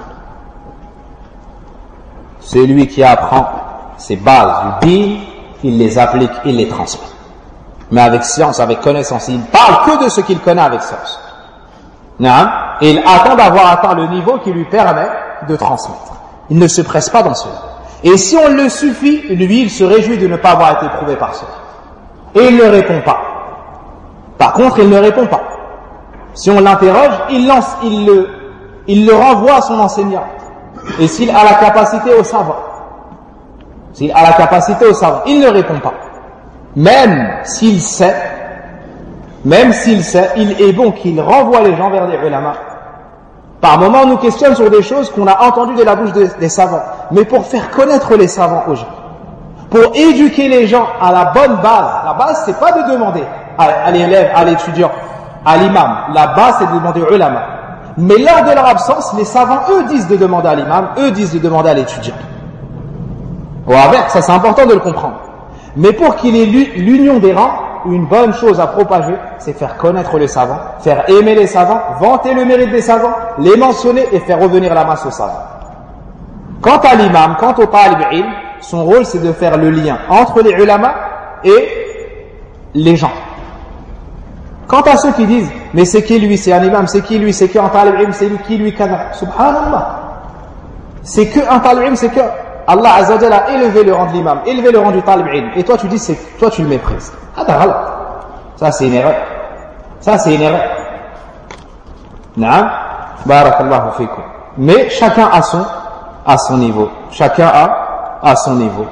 C'est lui qui apprend ces bases du dîn, il les applique, il les transmet. Mais avec science, avec connaissance. Il parle que de ce qu'il connaît avec science. Naam. Et il attend d'avoir atteint le niveau qui lui permet de transmettre. Il ne se presse pas dans cela. Et si on le suffit, lui, il se réjouit de ne pas avoir été prouvé par cela. Et il ne répond pas. Par contre, il ne répond pas. Si on l'interroge, il, lance, il, le, il le renvoie à son enseignant. Et s'il a la capacité au savoir, s'il a la capacité au savoir, il ne répond pas. Même s'il sait, même s'il sait, il est bon qu'il renvoie les gens vers des ulama. Par moments, on nous questionne sur des choses qu'on a entendues de la bouche des, des savants. Mais pour faire connaître les savants aux gens, pour éduquer les gens à la bonne base. La base, c'est pas de demander à, à l'élève, à l'étudiant, à l'imam. La base, c'est de demander aux ulama. Mais lors de leur absence, les savants, eux, disent de demander à l'imam, eux disent de demander à l'étudiant. Ou avec, ça c'est important de le comprendre. Mais pour qu'il ait l'union des rangs, une bonne chose à propager, c'est faire connaître les savants, faire aimer les savants, vanter le mérite des savants, les mentionner et faire revenir la masse aux savants. Quant à l'imam, quant au talib ilm, son rôle c'est de faire le lien entre les ulama et les gens. Quant à ceux qui disent, mais c'est qui lui, c'est un imam, c'est qui lui, c'est qu'un talib ilm, c'est qui lui, kada. Subhanallah. C'est que un talib ilm, c'est que Allah Azza wa Jalla a élevé le rang de l'imam, élevé le rang du talib ilm. Et toi tu dis, c'est, toi tu le méprises. Ça c'est une erreur. Ça c'est une erreur. Naam. Barakallahu fikum. Mais chacun a son, à son niveau. Chacun a à son niveau.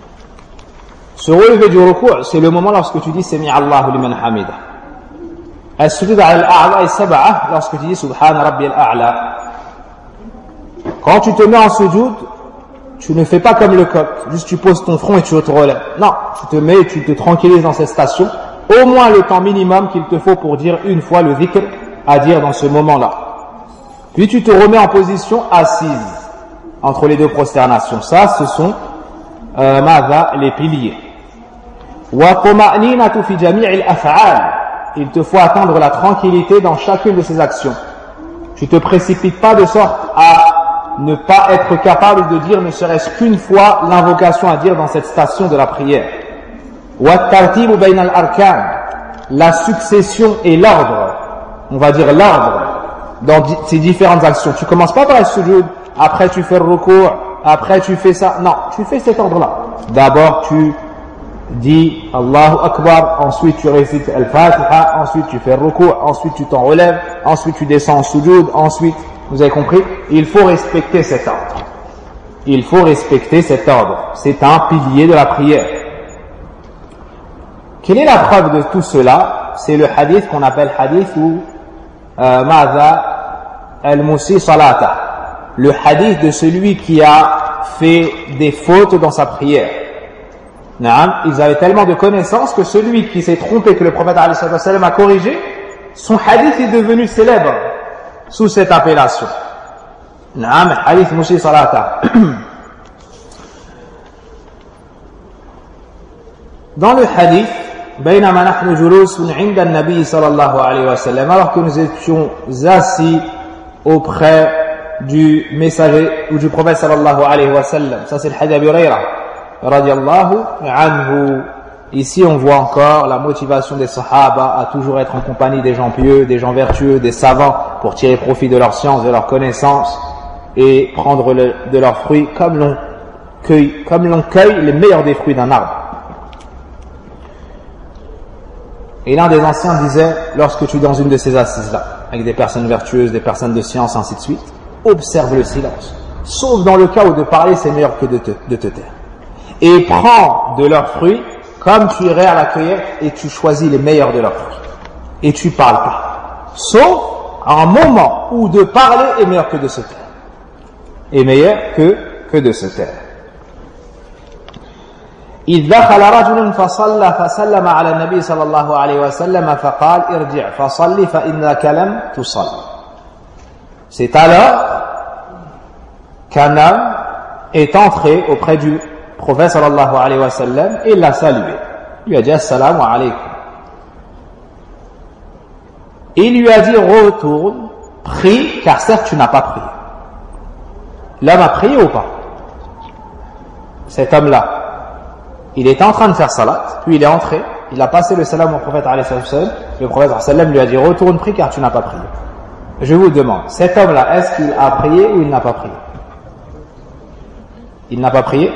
Se relever du recours, c'est le moment lorsque tu dis Sami Allahu liman hamida. As-sujud al-a'la sab'a, lorsque tu dis Subhana Rabbi al-a'la. Quand tu te mets en sujoud, tu ne fais pas comme le coq, juste tu poses ton front et tu te relèves. Non, tu te mets et tu te tranquillises dans cette station, au moins le temps minimum qu'il te faut pour dire une fois le dhikr à dire dans ce moment-là. Puis tu te remets en position assise entre les deux prosternations. Ça, ce sont euh, mada, les piliers. Wa tuma'ninatu fi jami'il af'al. Il te faut attendre la tranquillité dans chacune de ces actions. Tu te précipites pas de sorte à ne pas être capable de dire ne serait-ce qu'une fois l'invocation à dire dans cette station de la prière. Wa tartibu bayna al-arkan. La succession et l'ordre, on va dire l'ordre dans ces différentes actions. Tu commences pas par le sujoud, après tu fais le ruku', après tu fais ça. Non, tu fais cet ordre-là. D'abord tu dis Allahu Akbar, ensuite tu récites Al-Fatiha, ensuite tu fais le ruku', ensuite tu t'en relèves, ensuite tu descends en sujoud, ensuite, vous avez compris, il faut respecter cet ordre. Il faut respecter cet ordre. C'est un pilier de la prière. Quelle est la preuve de tout cela? C'est le hadith qu'on appelle hadith ou euh, Ma'za al-Musi Salata. Le hadith de celui qui a fait des fautes dans sa prière. Ils avaient tellement de connaissances que celui qui s'est trompé, que le prophète a corrigé, son hadith est devenu célèbre sous cette appellation. Hadith Musi Salata. Dans le hadith, بينما نحن جلوس عند النبي صلى الله عليه وسلم, alors que nous étions assis auprès du messager ou du prophète sallallahu alayhi wa sallam. Ça c'est le hadith Abu Huraira radiyallahu anhu. Ici on voit encore la motivation des sahaba à toujours être en compagnie des gens pieux, des gens vertueux, des savants pour tirer profit de leur science, de leur connaissance et prendre le, de leurs fruits comme l'on cueille, comme l'on cueille les meilleurs des fruits d'un arbre. Et l'un des anciens disait, lorsque tu es dans une de ces assises-là, avec des personnes vertueuses, des personnes de science, ainsi de suite, observe le silence. Sauf dans le cas où de parler, c'est meilleur que de te, de te taire. Et prends de leurs fruits, comme tu irais à la cueillette, et tu choisis les meilleurs de leurs fruits. Et tu parles pas. Sauf à un moment où de parler est meilleur que de se taire. Est meilleur que, que de se taire. إذ دخل رجل فصلى فسلم على النبي صلى الله عليه وسلم فقال ارجع فصلي فإنك لم تصل. C'est alors qu'un homme est entré auprès du prophète sallallahu alayhi wa sallam et l'a salué. Il lui a dit assalamu alaykum. Il lui a dit retourne, prie, car certes tu n'as pas prié. L'homme a prié ou pas? Cet homme-là, il était en train de faire salat, puis il est entré, il a passé le salam au prophète alayhi wa sallam, le prophète alayhi wa sallam lui a dit retourne, prie, car tu n'as pas prié. Je vous demande, cet homme-là, est-ce qu'il a prié ou il n'a pas prié? Il n'a pas prié?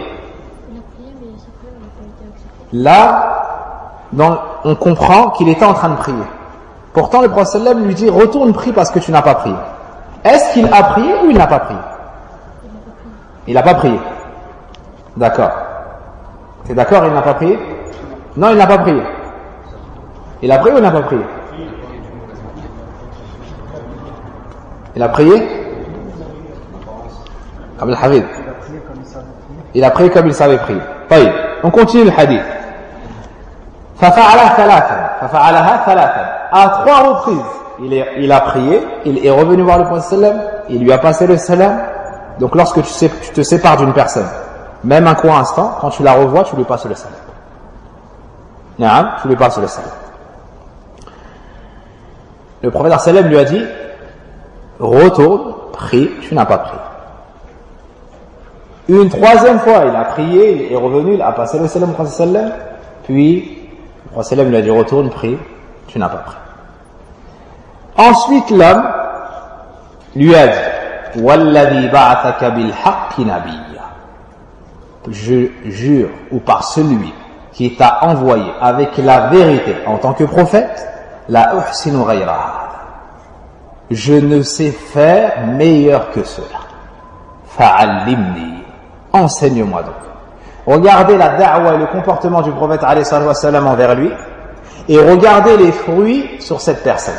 Là, dans, on comprend qu'il était en train de prier. Pourtant, le prophète sallam lui dit retourne, prie, parce que tu n'as pas prié. Est-ce qu'il a prié ou il n'a pas prié? Il n'a pas prié. D'accord. T'es d'accord, il n'a pas prié? Non, il n'a pas prié. Il a prié ou il n'a pas prié? Il a prié? Comme le Hafid. Il a prié comme il savait prier. طيب, on continue le hadith. ففعلها ثلاثا ففعلها ثلاثا. À trois reprises, il, est, il a prié, il est revenu voir le prophète sallam, il lui a passé le salam. Donc lorsque tu, sais, tu te sépares d'une personne, même un court instant, quand tu la revois, tu lui passes le salam. Naam, tu lui passes le salam. Le prophète sallam lui a dit retourne, prie, tu n'as pas prié. Une troisième fois, il a prié, il est revenu, il a passé le salam au prophète sallam, puis le prophète sallam lui a dit retourne, prie, tu n'as pas prié. Ensuite, l'homme lui a dit walladhi ba'athaka bil haqqi nabiyya. Je jure, ou par celui qui t'a envoyé avec la vérité en tant que prophète, la uhsinu ghayra. Je ne sais faire meilleur que cela. Fa'allimni. Enseigne-moi donc. Regardez la da'wa et le comportement du prophète alayhi sallam envers lui. et regardez les fruits sur cette personne.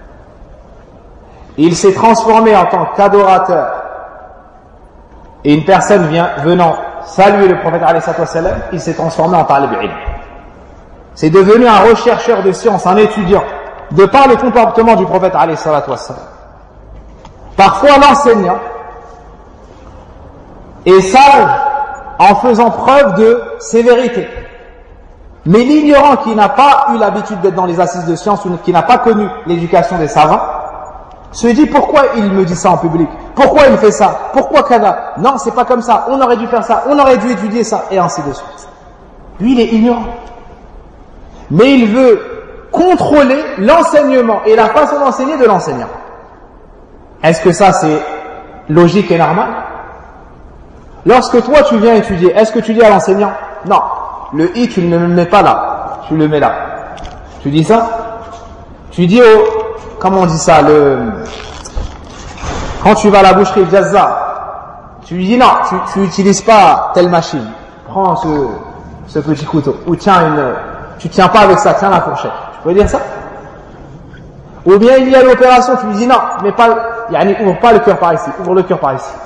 Il s'est transformé en tant qu'adorateur, et une personne vient, venant saluer le prophète alayhi salatu wassalam, il s'est transformé en talib ilm. C'est devenu un rechercheur de science, un étudiant, de par le comportement du prophète alayhi salatu wassalam. Parfois l'enseignant est sage en faisant preuve de sévérité. Mais l'ignorant qui n'a pas eu l'habitude d'être dans les assises de science ou qui n'a pas connu l'éducation des savants, se dit pourquoi il me dit ça en public? Pourquoi il fait ça? Pourquoi kada? Non, c'est pas comme ça. On aurait dû faire ça. On aurait dû étudier ça. Et ainsi de suite. Lui, il est ignorant. Mais il veut contrôler l'enseignement et la façon d'enseigner de l'enseignant. Est-ce que ça, c'est logique et normal? Lorsque toi, tu viens étudier, est-ce que tu dis à l'enseignant? Non. Le i, tu ne le mets pas là. Tu le mets là. Tu dis ça? Tu dis au... Comment on dit ça, le, quand tu vas à la boucherie, Jazza, tu lui dis non, tu, tu utilises pas telle machine. Prends ce, ce petit couteau. Ou tiens une, tu tiens pas avec ça, tiens la fourchette. Tu peux dire ça? Ou bien il y a l'opération, tu lui dis non, mais pas, yani, ouvre pas le cœur par ici, ouvre le cœur par ici.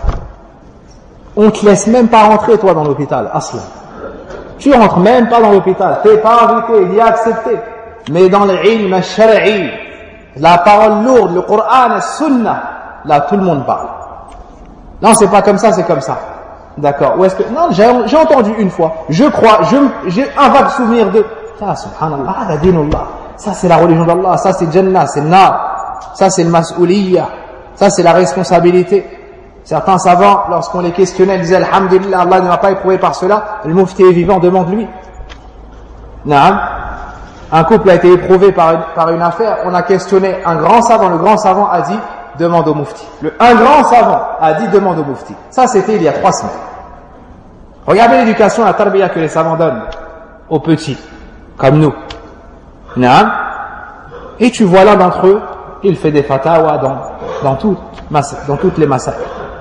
On te laisse même pas rentrer, toi, dans l'hôpital, aslan. Tu rentres même pas dans l'hôpital. T'es pas invité, il y a accepté. Mais dans le ilm al-shar'i, la parole lourde, le Coran, la Sunna, là tout le monde parle. Non, c'est pas comme ça, c'est comme ça. D'accord. Ou est-ce que non, j'ai, j'ai entendu une fois. Je crois, je, j'ai un vague souvenir de. Ça, subhanallah, hada dinullah. Ça c'est la religion d'Allah. Ça c'est Jannah, c'est Nar. Ça c'est le mas'ouliyya. Ça c'est la responsabilité. Certains savants, lorsqu'on les questionnait, disaient alhamdulillah, Allah ne m'a pas éprouvé par cela. Le mufti est vivant, demande-lui. Naam. Un couple a été éprouvé par une, par une affaire, on a questionné un grand savant, le grand savant a dit demande au mufti. Le, un grand savant a dit demande au mufti. Ça c'était il y a trois semaines. Regardez l'éducation, la tarbiya que les savants donnent aux petits, comme nous. Naam. Et tu vois l'un d'entre eux, il fait des fatawa dans, dans, tout, dans toutes les massacres.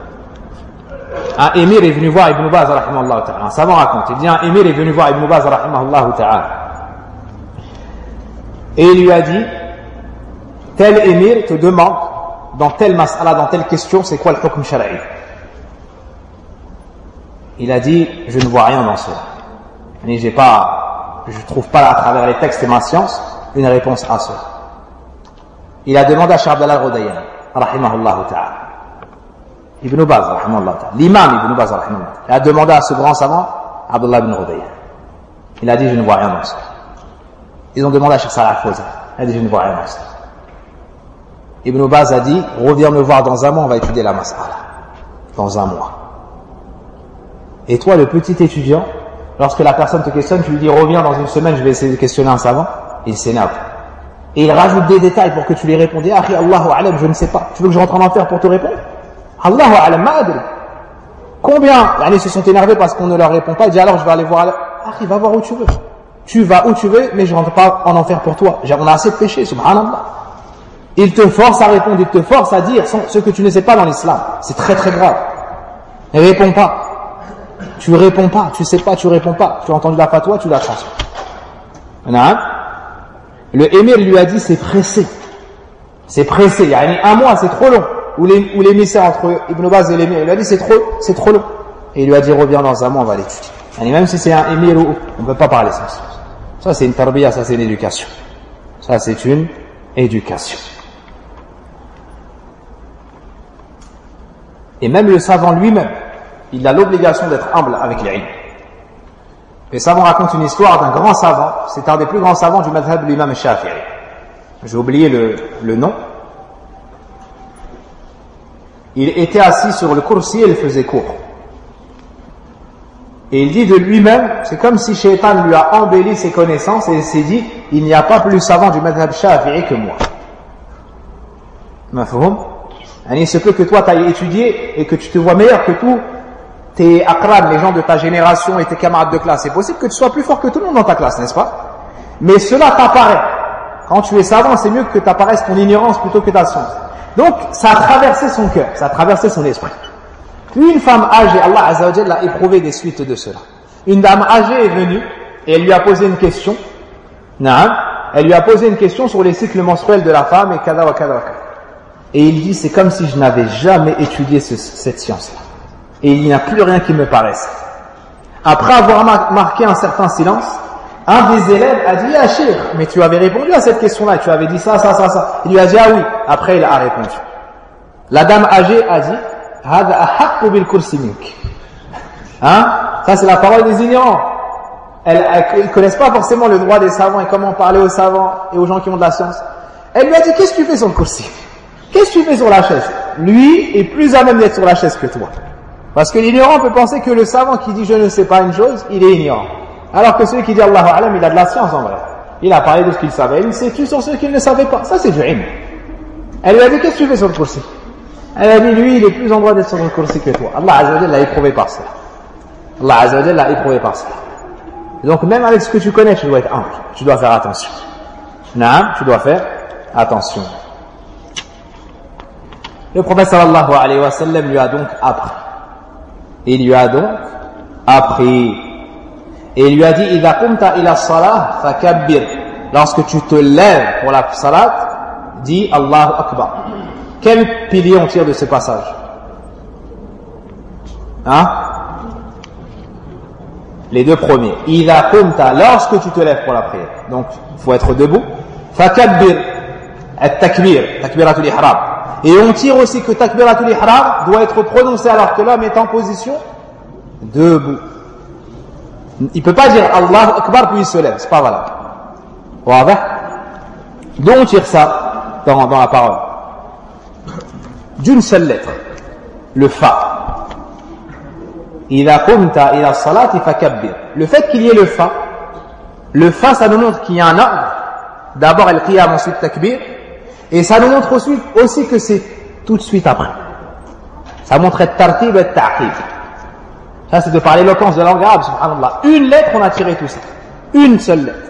Un émir est venu voir Ibn Baz, rahimahullah ta'ala. Un savant raconte, il dit un émir est venu voir Ibn Baz, rahimahullah ta'ala. Et il lui a dit, tel émir te demande, dans telle mas'ala, dans telle question, c'est quoi le hukm shara'i? Il a dit, je ne vois rien dans cela. Mais j'ai pas, je trouve pas à travers les textes et ma science, une réponse à cela. Il a demandé à Cheikh Abdallah al-Rodayyan, rahimahullah ta'ala. Ibn Baz, rahimahullah ta'ala. L'imam Ibn Baz, rahimahullah ta'ala. Il a demandé à ce grand savant, Abdallah ibn Rodayyan. Il a dit, je ne vois rien dans cela. Ils ont demandé à Cheikh Salah Fawzan. Il a dit, je ne vois rien dans ça. Ibn Baz a dit, reviens me voir dans un mois, on va étudier la mas'ala. Dans un mois. Et toi, le petit étudiant, lorsque la personne te questionne, tu lui dis, reviens dans une semaine, je vais essayer de questionner un savant. Il s'énerve. Et il rajoute des détails pour que tu lui répondes. Ah, Allahu a'lam, je ne sais pas. Tu veux que je rentre en enfer pour te répondre? Allahu a'lam, ma'adri. Combien, ils se sont énervés parce qu'on ne leur répond pas. Il dit, alors je vais aller voir. Ah, il va voir où tu veux. Tu vas où tu veux, mais je ne rentre pas en enfer pour toi. On a assez de péchés, subhanallah. Il te force à répondre, il te force à dire ce que tu ne sais pas dans l'islam. C'est très très grave. Ne réponds pas. Tu réponds pas, tu sais pas, tu réponds pas. Tu as entendu la fatwa, tu la transmets. Le émir lui a dit, c'est pressé. C'est pressé. Il y a un mois, c'est trop long. Ou l'émissaire entre Ibn Baz et l'émir, il lui a dit, c'est trop, c'est trop long. Et il lui a dit, reviens dans un mois, on va l'étudier. Même si c'est un émir, on ne peut pas parler ça. Ça c'est une tarbiya, ça c'est une éducation. Ça c'est une éducation. Et même le savant lui-même, il a l'obligation d'être humble avec les ilm. Les savants racontent une histoire d'un grand savant, c'est un des plus grands savants du madhab de l'imam Shafi'i. J'ai oublié le, le nom. Il était assis sur le kursi et il faisait cours. Et il dit de lui-même, c'est comme si Shaitan lui a embelli ses connaissances et il s'est dit, il n'y a pas plus savant du madhab Shafi'i que moi. Mafhoum? Il se peut que toi tu ailles étudier et que tu te vois meilleur que tous tes aqran, les gens de ta génération et tes camarades de classe. C'est possible que tu sois plus fort que tout le monde dans ta classe, n'est-ce pas? Mais cela t'apparaît. Quand tu es savant, c'est mieux que t'apparaisse ton ignorance plutôt que ta science. Donc, ça a traversé son cœur, ça a traversé son esprit. Puis une femme âgée, Allah Azza wa Jalla l'a éprouvé des suites de cela. Une dame âgée est venue et elle lui a posé une question. Naam. elle lui a posé une question sur les cycles menstruels de la femme et kada wa kada wa kada. Et il dit, c'est comme si je n'avais jamais étudié ce, cette science-là. Et il n'y a plus rien qui me paraisse. Après avoir marqué un certain silence, un des élèves a dit, ah Cheikh, mais tu avais répondu à cette question-là, tu avais dit ça, ça, ça, ça. Il lui a dit, ah oui. Après, il a répondu. La dame âgée a dit, Hada ahaqqu bil kursi mink. Hein? Ça, c'est la parole des ignorants. Elles ne connaissent pas forcément le droit des savants et comment parler aux savants et aux gens qui ont de la science. Elle lui a dit, qu'est-ce que tu fais sur le kursi? Qu'est-ce que tu fais sur la chaise? Lui est plus à même d'être sur la chaise que toi. Parce que l'ignorant peut penser que le savant qui dit je ne sais pas une chose, il est ignorant. Alors que celui qui dit Allahu A'lam, il a de la science en vrai. Il a parlé de ce qu'il savait. Il sait-tu sur ce qu'il ne savait pas? Ça, c'est du ilm. Elle lui a dit, qu'est-ce que tu fais sur le kursi? Elle a dit, lui, il est plus en droit d'être sur le kursi que toi. Allah Azza wa Jalla l'a éprouvé par cela. Allah Azza wa Jalla l'a éprouvé par cela. Donc, même avec ce que tu connais, tu dois être humble. Tu dois faire attention. Naam, tu dois faire attention. Le prophète sallallahu alayhi wa sallam lui a donc appris. Il lui a donc appris. Et il lui a dit, idha qumta ila salah fakabbir. Lorsque tu te lèves pour la salat, dis Allahu Akbar. Quel pilier on tire de ce passage? Hein? Les deux premiers. Idha qumta, lorsque tu te lèves pour la prière. Donc, il faut être debout. Fakabbir. At-takbir. Takbiratul ihram. Et on tire aussi que takbiratul ihram doit être prononcé alors que l'homme est en position debout. Il ne peut pas dire Allahu Akbar puis il se lève. C'est pas valable. Voilà. D'où on tire ça dans, dans la parole? D'une seule lettre. Le fa. Idha qumta ila salati fakabbir. Le fait qu'il y ait le fa, le fa ça nous montre qu'il y a un ordre. D'abord al-qiyam, ensuite takbir. Et ça nous montre aussi, aussi que c'est tout de suite après. Ça montre être tartib et ta'qib. Ça c'est de par l'éloquence de la langue arabe, subhanallah. Une lettre, on a tiré tout ça. Une seule lettre.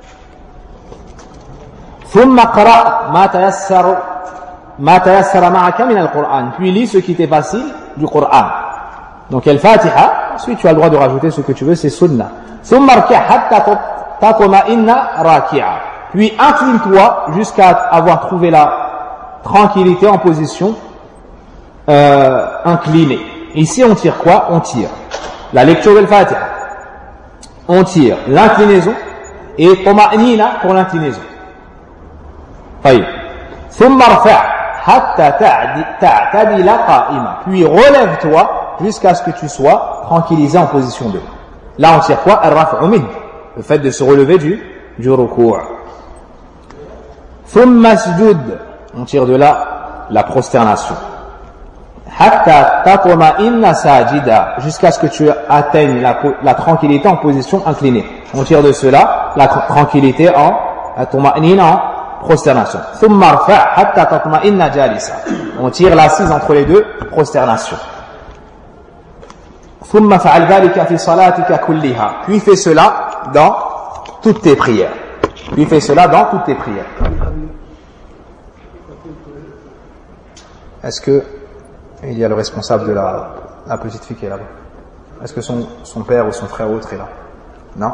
ثم قرأ ما تيسر ما تيسر معك من القرآن. Puis lis ce qui t'est facile du Coran. Donc al-Fatiha, ensuite tu as le droit de rajouter ce que tu veux, c'est sunnah. ثم اركع حتى تطمئن راكعا. Puis incline-toi jusqu'à avoir trouvé la tranquillité en position euh, inclinée. Ici on tire quoi? On tire la lecture de l'Fatiha, on tire l'inclinaison et Toma'nina pour l'inclinaison. طيب. ثم ارفع حتى تعتدل قائما. Puis relève-toi jusqu'à ce que tu sois tranquillisé en position debout. Là on tire quoi? Ar-raf'u min, le fait de se relever du du ruku'. ثم اسجد, on tire de là la prosternation. Hatta tatma'inna sajida, jusqu'à ce que tu atteignes la, la tranquillité en position inclinée. On tire de cela la tranquillité en tatma'inna en prosternation. Thumma arfa' hatta tatma'inna jalisa. On tire l'assise entre les deux, prosternation. Thumma fa'al dhalika fi salatika kulliha. Puis fais cela dans toutes tes prières. Puis fais cela dans toutes tes prières. Est-ce que il y a le responsable de la, la petite fille qui est là-bas? Est-ce que son, son père ou son frère ou autre est là? Non?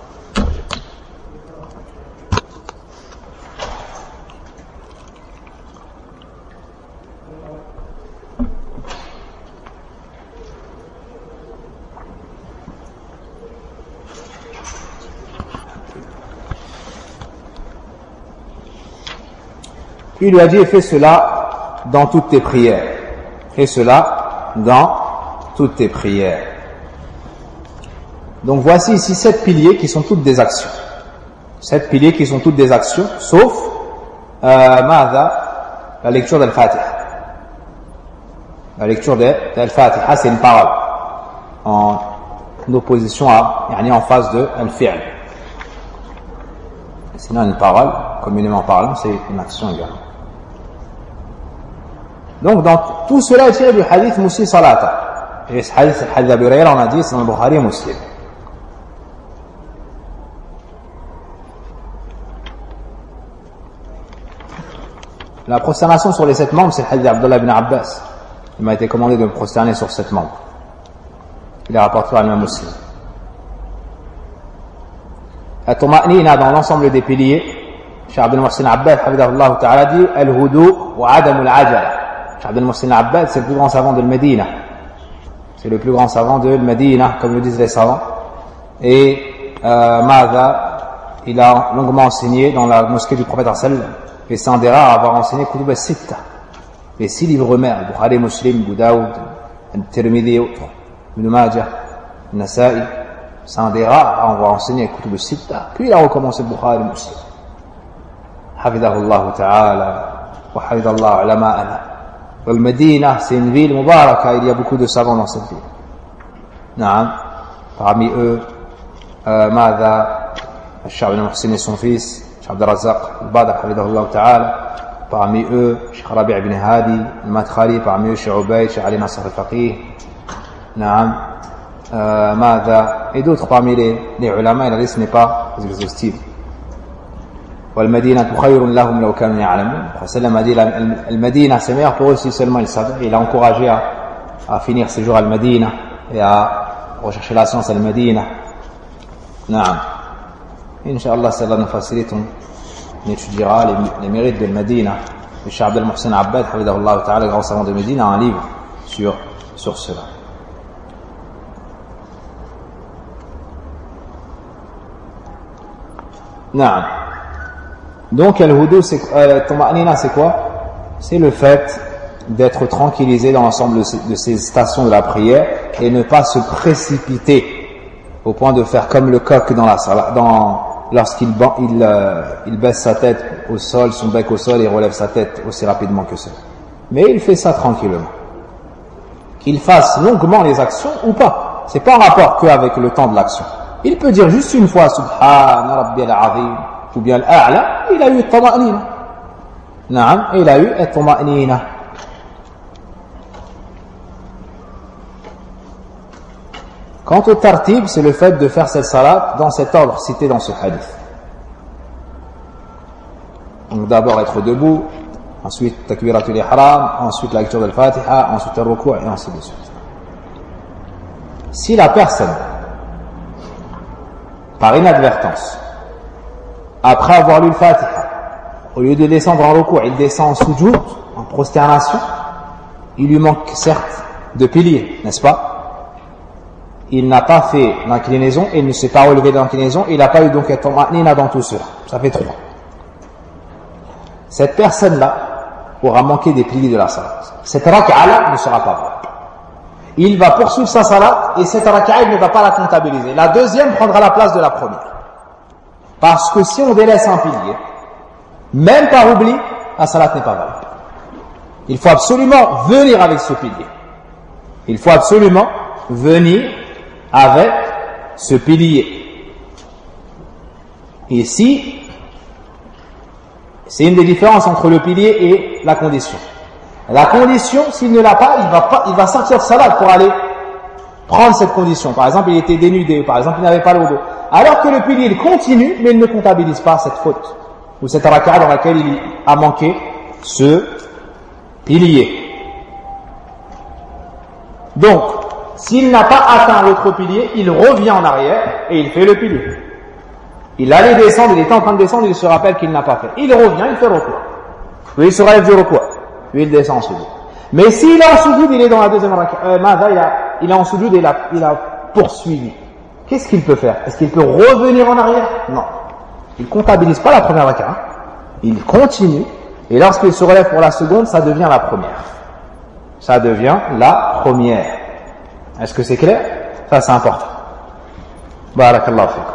Puis il lui a dit, fais cela dans toutes tes prières. Fais cela dans toutes tes prières. Donc voici ici sept piliers qui sont toutes des actions. Sept piliers qui sont toutes des actions, sauf euh, Ma'adha, la lecture d'Al-Fatiha. La lecture d'Al-Fatiha, c'est une parole en opposition à, yani en face de Al-Fi'l. Sinon une parole, communément parlant, c'est une action également. Donc, dans tout cela est tiré du hadith Musli Salata. Et ce hadith, le hadith d'Abu Hurayra, on a dit, c'est dans le Bukhari et Muslim. La prosternation sur les sept membres, c'est le hadith d'Abdullah ibn Abbas. Il m'a été commandé de me prosterner sur sept membres. Il est rapporté par l'imam Muslim. La Toma'nina, dans l'ensemble des piliers, Cheikh Abdel Mohsin Abbad, hafidahullah ta'ala, dit Al-Hudu wa Adam al-Ajala. Cheikh Abdel Mohsin Abbad, c'est le plus grand savant de Médina. C'est le plus grand savant de Médina, comme le disent les savants. Et euh, Mada, il a longuement enseigné dans la mosquée du prophète sallallahu alayhi wa sallam. Et c'est un des rares à avoir enseigné Kutub al-Sitta, les six livres mères, Bukhari, Muslim, Abu Daoud, Al-Tirmidhi, Ibn Majah, Nasa'i. C'est un des rares à avoir enseigné Kutub al-Sitta. Puis il a recommencé Bukhari, Muslim. Hafidahullah ta'ala, wa hafidallah ulama'ana. Al Medina, c'est une ville mubaraka, il y a beaucoup de savants dans cette ville. Naam. Parmi eux, euh, Mada, Cheikh Abdel Mohsin et son fils, Cheikh Abdel Razak al-Badr, hafidahullah ta'ala. Parmi eux, Cheikh Rabi' ibn Hadi, al-Madkhali, parmi eux, Cheikh Ubayd, Cheikh Ali Nasr al-Faqih. Naam. Euh, Mada, et d'autres parmi les, les ulama, et la liste n'est pas exhaustive. والمدينة خير لهم لو كانوا يعلمون. Sallam a dit Al-Madina c'est meilleur pour eux si seulement ils savaient. Il a encouragé à, à finir ses jours à Al-Madina et à rechercher la science à Al-Madina. Naam. Inch'Allah, si Allah nous facilite, on étudiera les, les mérites de Al-Madina. Le Cheikh Abdel Mohsin Abbad, hafidahullah ta'ala, le grand savant de Médine, a un livre sur, sur cela. Naam. Donc, al-hudu, c'est, euh, Tuma'nina, c'est quoi? C'est le fait d'être tranquillisé dans l'ensemble de ces, de ces stations de la prière et ne pas se précipiter au point de faire comme le coq dans la salle, dans, lorsqu'il il, euh, il baisse sa tête au sol, son bec au sol et relève sa tête aussi rapidement que ça. Mais il fait ça tranquillement. Qu'il fasse longuement les actions ou pas. C'est pas en rapport qu'avec le temps de l'action. Il peut dire juste une fois Subhana Rabbi al-Azim ou bien l'A'la, il a eu Tuma'nina. Naam, il a eu Tuma'nina. Quant au tartib, c'est le fait de faire cette salat dans cet ordre cité dans ce hadith. Donc d'abord être debout, ensuite takbiratul ihram, ensuite la lecture de l'Fatiha, ensuite le ruku' et ainsi de suite. Si la personne, par inadvertance, après avoir lu le Fatiha, au lieu de descendre en recours, il descend en sujoud, en prosternation, il lui manque certes de piliers, n'est-ce pas? Il n'a pas fait l'inclinaison, il ne s'est pas relevé de l'inclinaison, il n'a pas eu donc un tuma'nina dans tout cela. Ça fait trois. Cette personne-là aura manqué des piliers de la salat. Cette raka'a ne sera pas vraie. Il va poursuivre sa salat et cette raka'a, il ne va pas la comptabiliser. La deuxième prendra la place de la première. Parce que si on délaisse un pilier, même par oubli, la salat n'est pas valable. Il faut absolument venir avec ce pilier. Il faut absolument venir avec ce pilier. Ici, c'est une des différences entre le pilier et la condition. La condition, s'il ne l'a pas, il va pas, il va sortir de salat pour aller prendre cette condition. Par exemple, il était dénudé, par exemple, il n'avait pas le wudu. Alors que le pilier, il continue, mais il ne comptabilise pas cette faute, ou cette raka'a dans laquelle il a manqué ce pilier. Donc, s'il n'a pas atteint l'autre pilier, il revient en arrière et il fait le pilier. Il allait descendre, il était en train de descendre, il se rappelle qu'il n'a pas fait. Il revient, il fait le recours. Puis il se relève du recours. Puis il descend en sujoud. Mais s'il est en sujoud, il est dans la deuxième raka'a. Euh, Mada, il, a, il est en sujoud et il a, il a poursuivi. Qu'est-ce qu'il peut faire? Est-ce qu'il peut revenir en arrière? Non. Il ne comptabilise pas la première raka'a. Il continue. Et lorsqu'il se relève pour la seconde, ça devient la première. Ça devient la première. Est-ce que c'est clair? Ça, c'est important. Barakallahu fikum.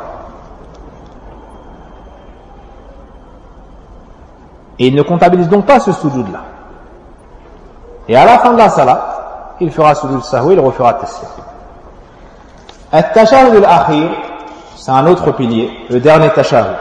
Et il ne comptabilise donc pas ce sujoud-là. Et à la fin de la salat, il fera sujoud sahwi, il refera taslim. At-tashahhud al-akhir, c'est un autre pilier, le dernier tashahhud.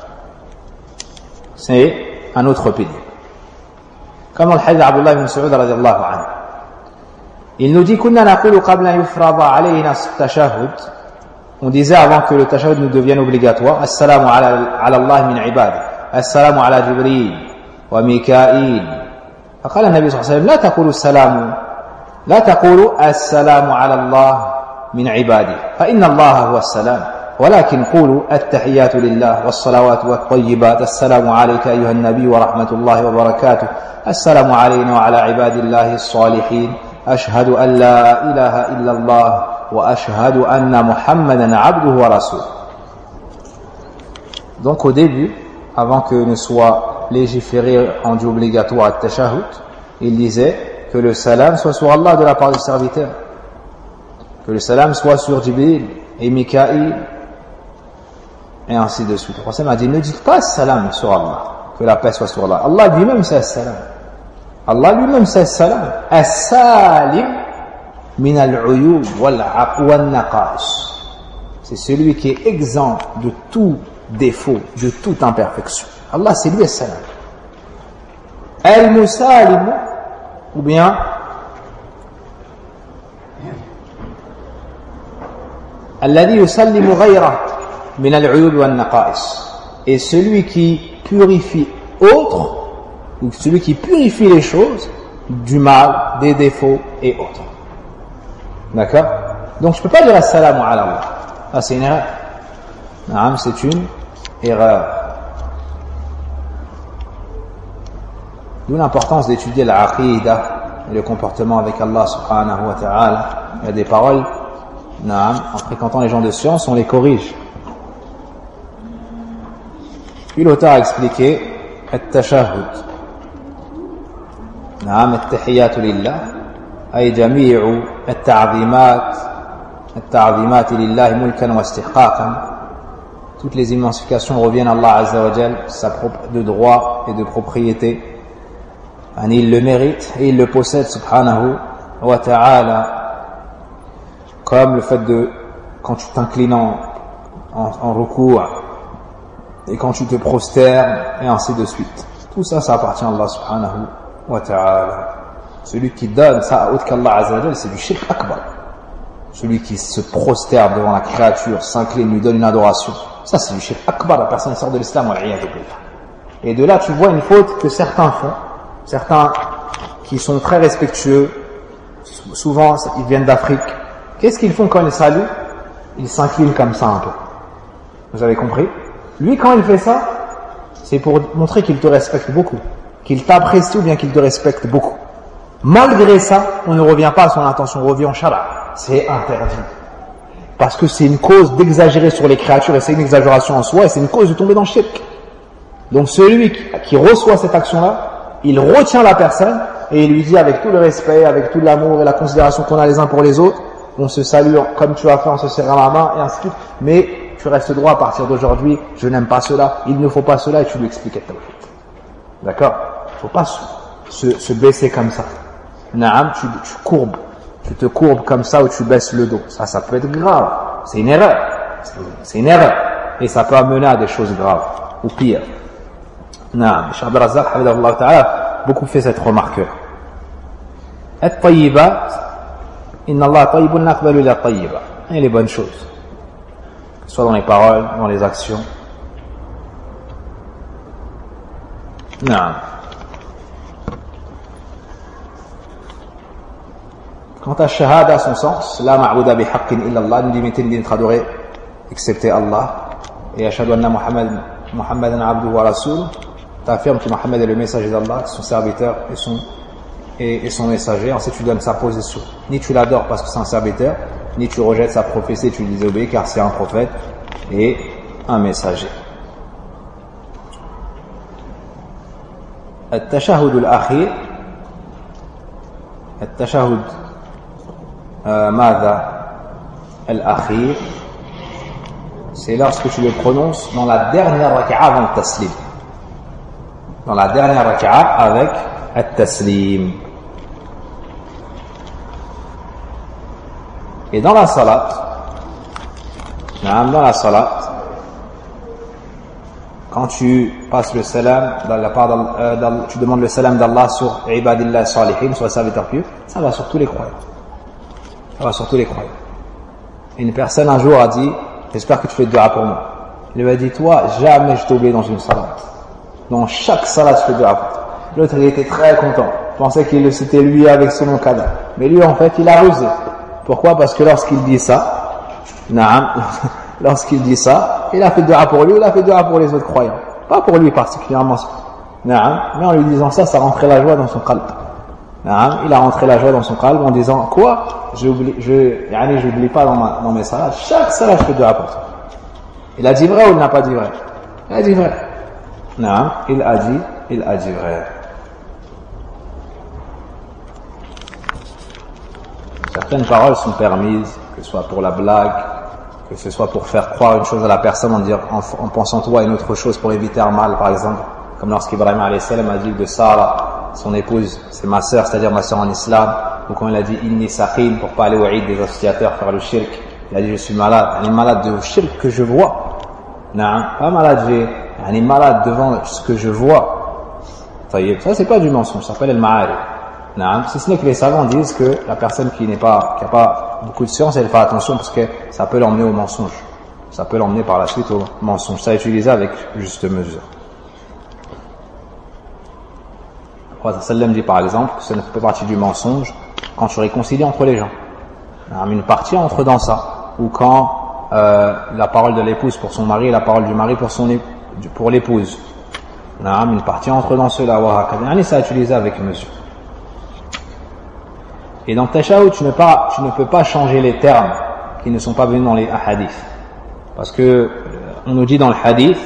C'est un autre pilier. Comme dans le hadith d'Abdullah ibn Mas'ud radiyallahu anhu. Il nous dit kunna naqulu qabla an yufrada alayna at-tashahhud. On disait avant que le tashahhud nous devienne obligatoire, assalamu ala Allah min ibadi, assalamu ala Jibril wa Mikail. فقال النبي صلى الله عليه وسلم لا تقولوا السلام لا تقولوا السلام على الله من عباده فإن الله هو السلام ولكن قولوا التحيات لله والصلوات والطيبات السلام عليك أيها النبي ورحمة الله وبركاته السلام علينا وعلى عباد الله الصالحين أشهد أن لا إله إلا الله وأشهد أن محمدا عبده ورسوله. Donc au début, avant que ne soit légiféré rendu obligatoire at-tashahhud, il disait que le salam soit sur Allah de la part du serviteur, que le salam soit sur Jibril et Mikaïl, et ainsi de suite. Le prophète a dit, ne dites pas salam sur Allah, que la paix soit sur Allah. Allah lui-même c'est salam. Allah lui-même c'est salam. As-salim min al-uyub wal-naqais. C'est celui qui est exempt de tout défaut, de toute imperfection. Allah c'est lui as-salam. Al-musalim, ou bien alladhi yusallimu ghayra min al-uyub wal-naqais. Et celui qui purifie autre, ou celui qui purifie les choses du mal, des défauts et autres. D'accord? Donc je ne peux pas dire assalamu ala Allah. Ah, c'est une erreur. Non, c'est une erreur. D'où l'importance d'étudier l'aqidah et le comportement avec Allah subhanahu wa ta'ala. Il y a des paroles, non, en fréquentant les gens de science, on les corrige. Puis l'auteur a expliqué at-tashahhud. نعم التحيات لله أي جميع التعظيمات التعظيمات لله ملكا واستحقاقا. Toutes les immensifications reviennent à Allah Azza wa Jal, sa propre de droit et de propriété. Et il le mérite et il le possède subhanahu wa ta'ala, comme le fait de quand tu t'inclines en, en, en recours et quand tu te prosternes et ainsi de suite. Tout ça, ça appartient à Allah subhanahu wa ta'ala. Celui qui donne ça à autre qu'Allah Azza wa Jal, c'est du shirk akbar. Celui qui se prosterne devant la créature, s'incline, lui donne une adoration, ça c'est du shirk akbar. La personne sort de l'islam, et de là tu vois une faute que certains font, certains qui sont très respectueux, souvent ils viennent d'Afrique. Qu'est-ce qu'ils font quand ils saluent? Ils s'inclinent comme ça un peu. Vous avez compris? Lui, quand il fait ça, c'est pour montrer qu'il te respecte beaucoup, qu'il t'apprécie ou bien qu'il te respecte beaucoup. Malgré ça, on ne revient pas à son intention, on revient en shara. C'est interdit. Parce que c'est une cause d'exagérer sur les créatures et c'est une exagération en soi et c'est une cause de tomber dans le shirk. Donc celui qui, qui reçoit cette action-là, il retient la personne et il lui dit avec tout le respect, avec tout l'amour et la considération qu'on a les uns pour les autres, on se salue comme tu as fait en se serrant la main et ainsi de suite, mais tu restes droit à partir d'aujourd'hui, je n'aime pas cela, il ne faut pas cela, et tu lui expliques ta tawhid. D'accord? Il ne faut pas se, se, se baisser comme ça. Naam, tu, tu courbes, tu te courbes comme ça ou tu baisses le dos. Ça, ça peut être grave. C'est une erreur. C'est une erreur. Et ça peut amener à des choses graves, ou pire. Naam, Cheikh Abdel Razzaq, hafidahullah ta'ala, beaucoup fait cette remarque. At-tayyibat, inna Allah tayyibun naqbalu ila tayyiba. Et les bonnes choses. Que ce soit dans les paroles, dans les actions. Naam. Quant à shahada, son sens, la ma'bouda bihaqqin illa Allah, une divinité n'est adorée excepté Allah. Et ashhadu anna Muhammad, Muhammadan abduhu wa rasul, t'affirmes que Muhammad est le messager d'Allah, son serviteur et son, et, et son messager. Ensuite tu donnes sa position. Ni tu l'adores parce que c'est un serviteur, ni tu rejettes sa prophétie et tu lui désobéis car c'est un prophète et un messager. التشهد الأخير التشهد Euh, ماذا الأخير, c'est lorsque tu le prononces dans la dernière raka'a avant le taslim, dans la dernière raka'a avec le taslim. Et dans la salat, dans la salat, quand tu passes le salam dans la part euh, tu demandes le salam d'Allah sur ibadillah salihin, sur les serviteurs pieux, ça va sur tous les croyants. Ça va sur tous les croyants. Une personne un jour a dit, j'espère que tu fais dua pour moi. Il lui a dit, toi, jamais je t'ai oublié dans une salat. Dans chaque salat, tu fais dua pour toi. L'autre, il était très content. Je pensais qu'il le citait lui avec son nom cadavre. Mais lui, en fait, il a rusé. Pourquoi? Parce que lorsqu'il dit ça, naam, lorsqu'il dit ça, il a fait dua pour lui, il a fait dua pour les autres croyants. Pas pour lui particulièrement. Mais en lui disant ça, ça rentrait la joie dans son qalb. Il a rentré la joie dans son qalb en disant, quoi? J'oublie, je, yani, j'oublie pas dans, ma, dans mes salades. Chaque salade, je fais dua pour toi. Il a dit vrai ou il n'a pas dit vrai? Il a dit vrai. Non, il a dit, il a dit vrai. Certaines paroles sont permises, que ce soit pour la blague, que ce soit pour faire croire une chose à la personne en, dire, en, en pensant toi à une autre chose pour éviter un mal, par exemple. Comme lorsqu'Ibrahim alayhi salam a dit de Sarah, son épouse, c'est ma sœur, c'est-à-dire ma sœur en islam. Ou quand il a dit inni sakhim pour pas aller au Eid des associateurs faire le shirk, il a dit je suis malade. Elle est malade de shirk que je vois. Non, pas malade, j'ai, elle est malade devant ce que je vois. Ça c'est pas du mensonge, ça s'appelle al-ma'ari. Non, si ce n'est que les savants disent que la personne qui n'est pas, qui a pas beaucoup de science, elle fait attention parce que ça peut l'emmener au mensonge. Ça peut l'emmener par la suite au mensonge. Ça utilisé avec juste mesure. Le prophète sallam dit par exemple que ça ne fait pas partie du mensonge quand tu réconcilies entre les gens. Une partie entre dans ça, ou quand euh, la parole de l'épouse pour son mari et la parole du mari pour son pour l'épouse. Une partie entre dans cela. Ça utilisé avec mesure. Et dans tashahhud, tu ne pas, tu ne peux pas changer les termes qui ne sont pas venus dans les hadiths. Parce que on nous dit dans le hadith,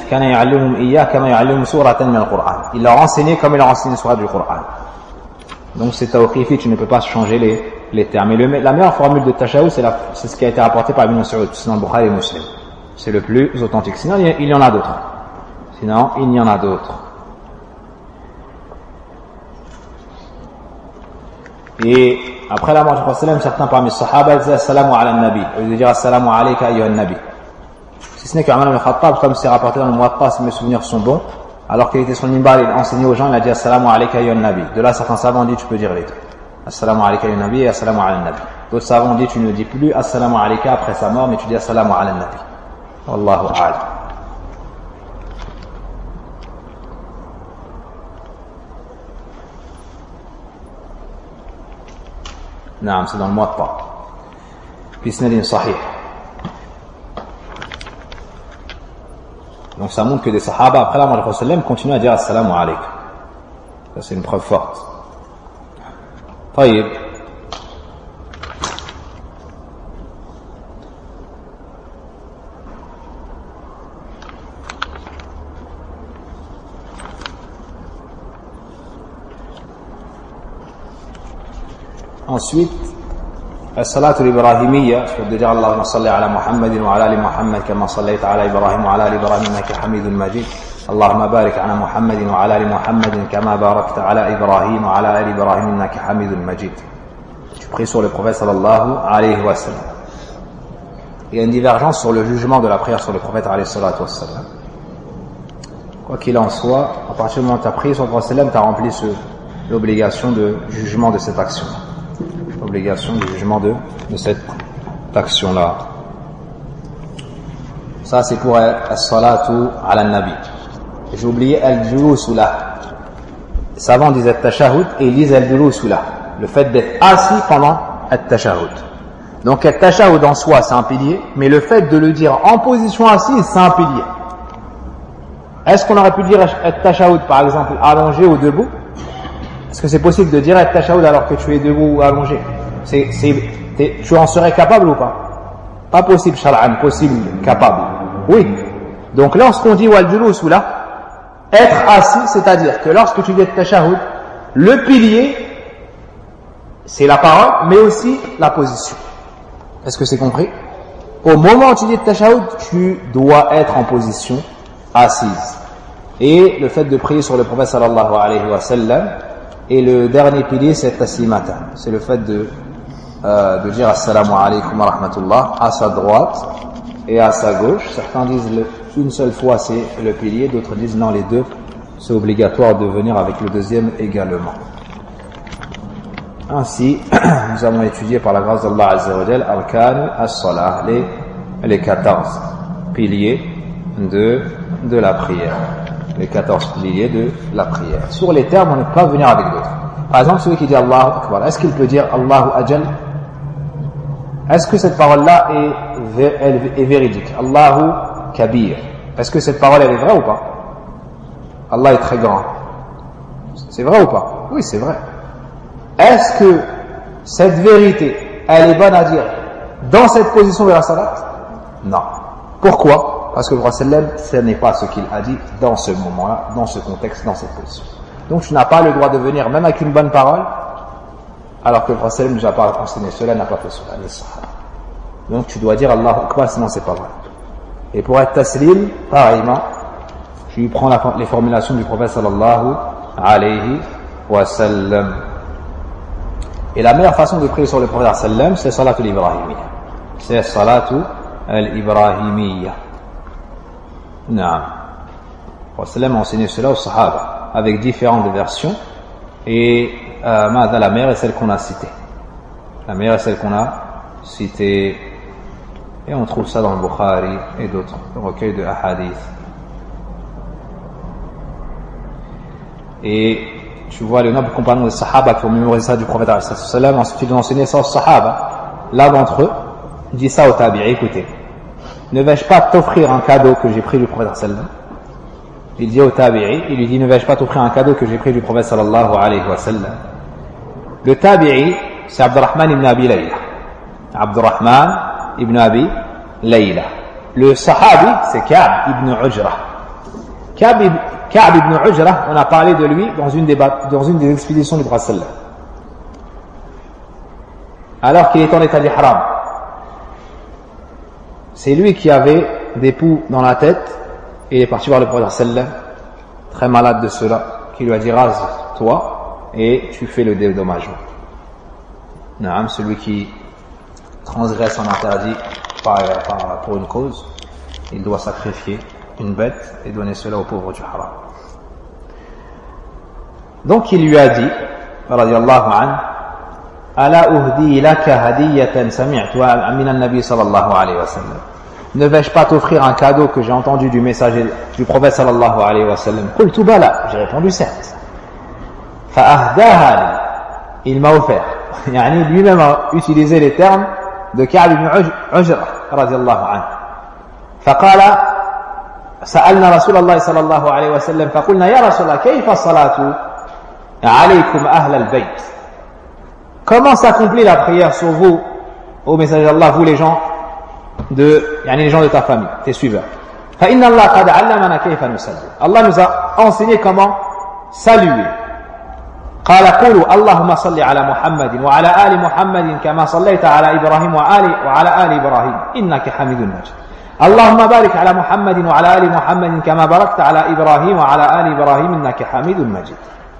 il leur enseignait comme il leur enseignait une sourate du Coran. Donc c'est tawqifi, tu ne peux pas changer les, les termes. Et le, la meilleure formule de tashahhud, c'est, la, c'est ce qui a été rapporté par Ibn Mas'ud, c'est dans le Bukhari et Muslim. C'est le plus authentique. Sinon, il y en a d'autres. Sinon, il y en a d'autres. Et après la mort du prophète, certains parmi les sahaba disaient assalamu ala nabi, au lieu de dire assalamu alayka ayyuhan nabi. Si ce n'est qu'Umar ibn Khattab, comme c'est rapporté dans le Muwatta, si mes souvenirs sont bons, alors qu'il était sur le minbar, il enseignait aux gens, il a dit assalamu alayka ayyuhan nabi. De là, certains savants ont dit tu peux dire les deux. Assalamu alayka ayyuhan nabi et assalamu ala nabi. D'autres savants ont dit tu ne dis plus assalamu alayka après sa mort, mais tu dis assalamu ala nabi. Wallahu a'lam. Non, c'est dans le Muwatta. Bisnadin sahih. Donc ça montre que des sahaba après la mort du prophète continuent à dire assalamu alaykum. Ça c'est une preuve forte. Taïb. Ensuite, الصلاة الإبراهيمية تدعي اللهم صل على محمد وعلى آل محمد كما صليت على إبراهيم وعلى آل إبراهيم إنك حميد مجيد اللهم بارك على محمد وعلى آل محمد كما باركت على إبراهيم وعلى آل إبراهيم إنك حميد مجيد. Tu pries sur le prophète sallallahu alayhi wa sallam. Il y a une divergence sur le jugement de la prière sur le prophète alayhi salatu wa sallam. Quoi qu'il en soit, à partir du moment où tu as prié sur le prophète, tu as rempli ce, l'obligation de jugement de cette action. L'obligation du jugement de, de cette action-là. Ça, c'est pour as-salatu ala nabi. J'ai oublié al-julusu là. Les savants disent at-tashahhud et ils disent al-julusu là. Le fait d'être assis pendant at-tashahhud. Donc, at-tashahhud en soi, c'est un pilier, mais le fait de le dire en position assise, c'est un pilier. Est-ce qu'on aurait pu dire at-tashahhud, par exemple, allongé ou debout? Est-ce que c'est possible de dire at-tashahhud alors que tu es debout ou allongé? C'est, c'est, tu en serais capable ou pas? Pas possible, shar'an, possible, capable. Oui. Donc lorsqu'on dit wal-julus ou là, être assis, c'est-à-dire que lorsque tu dis at-tashahhud, le pilier, c'est la parole, mais aussi la position. Est-ce que c'est compris? Au moment où tu dis at-tashahhud, tu dois être en position assise. Et le fait de prier sur le prophète sallallahu alayhi wa sallam, et le dernier pilier, c'est taslimata. C'est le fait de, euh, de dire assalamu alaykum wa rahmatullah à sa droite et à sa gauche. Certains disent le, une seule fois c'est le pilier, d'autres disent non, les deux, c'est obligatoire de venir avec le deuxième également. Ainsi, nous avons étudié par la grâce d'Allah Azza wa Jal Arkan as-Salah, les, les quatorze piliers de, de la prière. Les quatorze piliers de la prière. Sur les termes, on ne peut pas venir avec d'autres. Par exemple, celui qui dit Allahu Akbar, est-ce qu'il peut dire Allahu Ajal? Est-ce que cette parole-là est est véridique. Allahu kabir. Est-ce que cette parole elle est vraie ou pas? Allah est très grand. C'est vrai ou pas? Oui, c'est vrai. Est-ce que cette vérité, elle est bonne à dire dans cette position de la salat? Non. Pourquoi? Parce que le prophète sallam, ce n'est pas ce qu'il a dit dans ce moment-là, dans ce contexte, dans cette position. Donc tu n'as pas le droit de venir, même avec une bonne parole, alors que le prophète sallam ne nous a pas enseigné cela, n'a pas fait cela. Donc tu dois dire Allahu Akbar, sinon c'est pas vrai. Et pour être taslim, pareillement, tu prends la, les formulations du prophète sallallahu alayhi wa sallam. Et la meilleure façon de prier sur le prophète sallam, c'est salatul ibrahimiyya. C'est salatul ibrahimiyya. Naam. Le prophète sallam a enseigné cela aux sahaba avec différentes versions. Et euh, la meilleure est celle qu'on a citée. La meilleure est celle qu'on a citée. Et on trouve ça dans le Bukhari et d'autres recueils de hadith. Et tu vois les nobles compagnons des Sahaba qui ont mémorisé ça du prophète sallallahu alayhi wa sallam, ensuite ils ont enseigné ça aux Sahaba. L'un d'entre eux dit ça au tabi'i, écoutez, ne vais-je pas t'offrir un cadeau que j'ai pris du prophète sallallahu alayhi wa sallam? Il dit au tabi'i, il lui dit, ne vais-je pas t'offrir un cadeau que j'ai pris du prophète sallallahu alayhi wa sallam? Le tabi'i, c'est Abdurrahman ibn Abi Layla. Abdurrahman ibn Abi Layla. Le sahabi, c'est Ka'b ibn Ujra. Ka'b ibn Ka'b ibn Ujra, on a parlé de lui dans une des, dans une des expéditions du prophète sallallahu alayhi wa sallam. Alors qu'il est en état d'ihram. C'est lui qui avait des poux dans la tête et il est parti voir le prophète sallallahu alayhi wa sallam, très malade de cela, qui lui a dit rase-toi et tu fais le dédommagement. Naam, celui qui transgresse un interdit par, par, pour une cause, il doit sacrifier une bête et donner cela aux pauvres du haram. Donc il lui a dit, radiyallahu anhu, ala uhdi laka hadiyatan sami'tuha min an-nabi sallallahu alayhi wa sallam. Ne vais-je pas t'offrir un cadeau que j'ai entendu du messager du prophète sallallahu alayhi wa sallam? Qultu bala, j'ai répondu certes. Fa ahdaha li, il m'a offert. Yani lui-même a utilisé les termes de Ka'b ibn Ujra radiyallahu anhu. فقال سألنا رسول الله صلى الله عليه وسلم فقلنا يا رسول الله كيف الصلاة عليكم أهل البيت. Comment s'accomplit la prière sur vous, ô messager d'Allah, vous les gens de, yani les gens de ta famille, tes suiveurs. فإن الله قد علمنا كيف نصلي. Allah nous a enseigné comment saluer. قال قولوا اللهم صل على محمد وعلى آل محمد كما صليت على إبراهيم وآل وعلى آل إبراهيم إنك حميد مجيد. اللهم بارك على محمد وعلى آل محمد كما باركت على إبراهيم وعلى آل إبراهيم إنك حميد مجيد.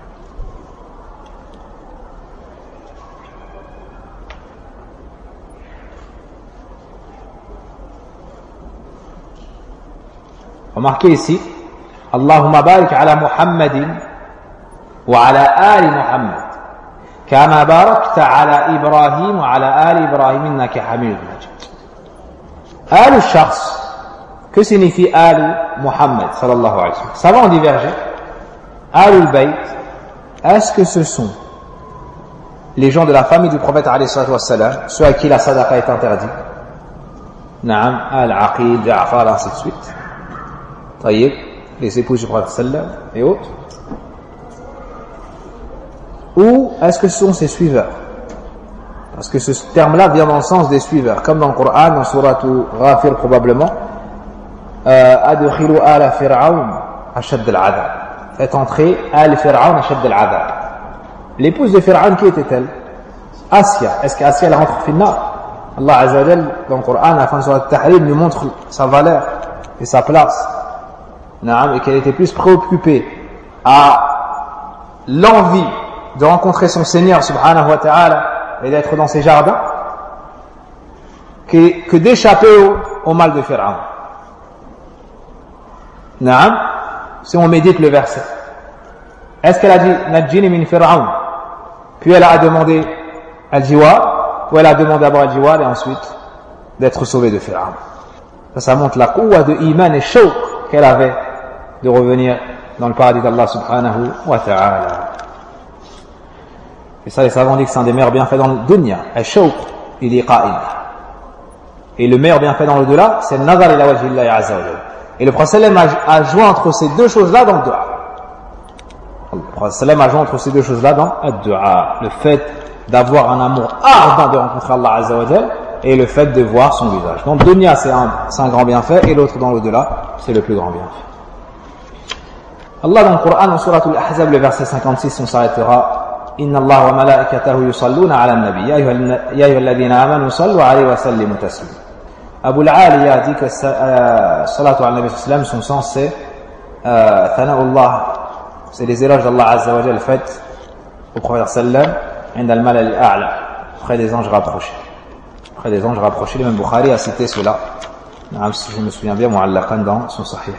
Remarquez ici, Allahumma barik ala Muhammadin wa ala ali Muhammad kama barakta ala Ibrahim wa ala ali Ibrahim innaka hamidun majid. Al al-shakhs, que signifie al Muhammad sallallahu alayhi wa sallam? Ça va en diverger. Al al-bayt, est-ce que ce sont les gens de la famille du prophète alayhi wa sallam, ceux à qui la sadaqa est interdite? Naam, al-aqil, Ja'far, ainsi de suite. Taïb, les épouses du prophète sallam et autres. Ou est-ce que ce sont ses suiveurs? Parce que ce terme-là vient dans le sens des suiveurs, comme dans le Coran, dans Surat Ghafir probablement, Adkhilu ala Fir'aun ashad al-adab. Faites entrer al Fir'aun ashad al-adab. L'épouse de Fir'aun, qui était-elle? Asya. Est-ce qu'Asya elle rentre finna? Allah Azza wa Jal, dans le Coran, à la fin de Surat Al-Tahrim, nous montre sa valeur et sa place. Et qu'elle était plus préoccupée à l'envie de rencontrer son Seigneur subhanahu wa ta'ala et d'être dans ses jardins que, que d'échapper au, au mal de Pharaon. Naam, si on médite le verset, est-ce qu'elle a dit Najjini min Pharaon, puis elle a demandé al-jiwar, ou elle a demandé d'abord al-jiwar et ensuite d'être sauvée de Pharaon? Ça, ça montre la quwwa de iman et shawq qu'elle avait de revenir dans le paradis d'Allah subhanahu wa ta'ala. Et ça, les savants disent que c'est un des meilleurs bienfaits dans le dunya, al-shawq, il est qa'im. Et le meilleur bienfait dans l'au-delà, c'est le nazar ila wajhillahi azza wa jalla. Et le prophète sallam a, a joué entre ces deux choses-là dans le dua. Le prophète sallam a joué entre ces deux choses-là dans le dua. Le fait d'avoir un amour ardent de rencontrer Allah azza wa jalla et le fait de voir son visage. Donc, dunya, c'est un, c'est un grand bienfait et l'autre dans l'au-delà, c'est le plus grand bienfait. Allah dans le Coran, en surat Al-Ahzab, le verset cinquante-six, on s'arrêtera. Inna Allah wa malaikatahu yusalluna ala nabi. Ya ayyuha alladhina amanu sallu alayhi wa sallimu taslima. Abu al-Aliya a dit que euh, salatu ala nabi sallam, son sens c'est euh, thana'ullah, c'est les éloges d'Allah azza wa jalla faites au prophète sallam, inda al-malal al-a'la, près des anges rapprochés. Près des anges rapprochés, l'imam Bukhari a cité cela, si je me souviens bien, mu'allaqan dans son sahih.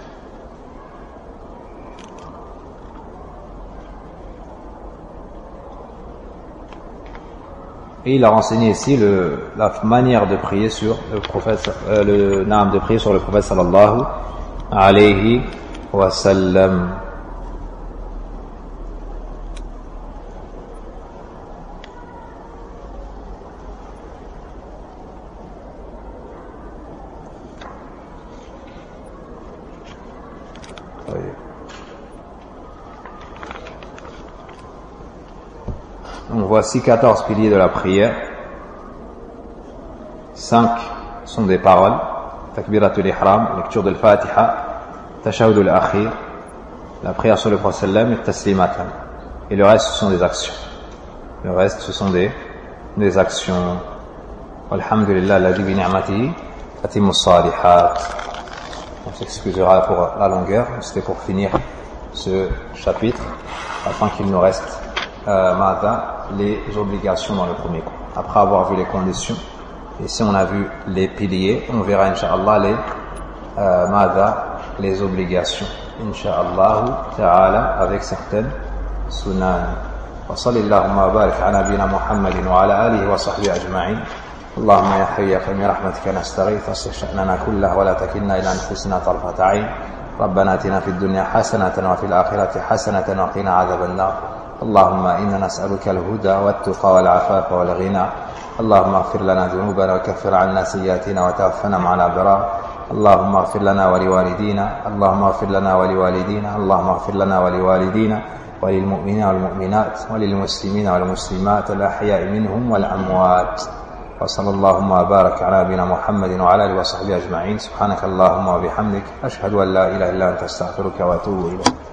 Et il a renseigné ici le, la manière de prier sur le prophète, euh, le naam de prier sur le prophète sallallahu alayhi wa sallam. Donc voici quatorze piliers de la prière. cinq sont des paroles. Takbiratul ihram, lecture de l'Fatiha, tashahhud al-akhir, la prière sur le prophète sallam et taslimatan. Et le reste ce sont des actions. Le reste ce sont des, des actions. Walhamdulillah alladhi bi ni'matihi tatimmu s-salihat. On s'excusera pour la longueur, c'était pour finir ce chapitre afin qu'il nous reste euh, mada, les obligations dans le premier cours. Après avoir vu les conditions, et si on a vu les piliers, on verra incha'Allah les euh, mada, les obligations incha'Allah ta'ala avec certaines sunan. Wa sallallahu wa barik ala nabina Muhammadin wa ala alihi wa sahbihi ajma'in. اللهم يا حي يا قيوم برحمتك نستغيث اصلح شأننا كله ولا تكلنا إلى أنفسنا طرفة عين ربنا آتنا في الدنيا حسنة وفي الآخرة حسنة وقنا عذاب النار اللهم إنا نسألك الهدى والتقى والعفاف والغنى اللهم اغفر لنا ذنوبنا وكفر عنا سيئاتنا وتوفنا مع الأبرار اللهم اغفر لنا ولوالدينا اللهم اغفر لنا ولوالدينا اللهم اغفر لنا ولوالدينا وللمؤمنين والمؤمنات وللمسلمين والمسلمات الأحياء منهم والأموات وصلى اللهم وبارك على نبينا محمد وعلى اله وصحبه اجمعين سبحانك اللهم وبحمدك اشهد ان لا اله الا انت استغفرك واتوب اليك.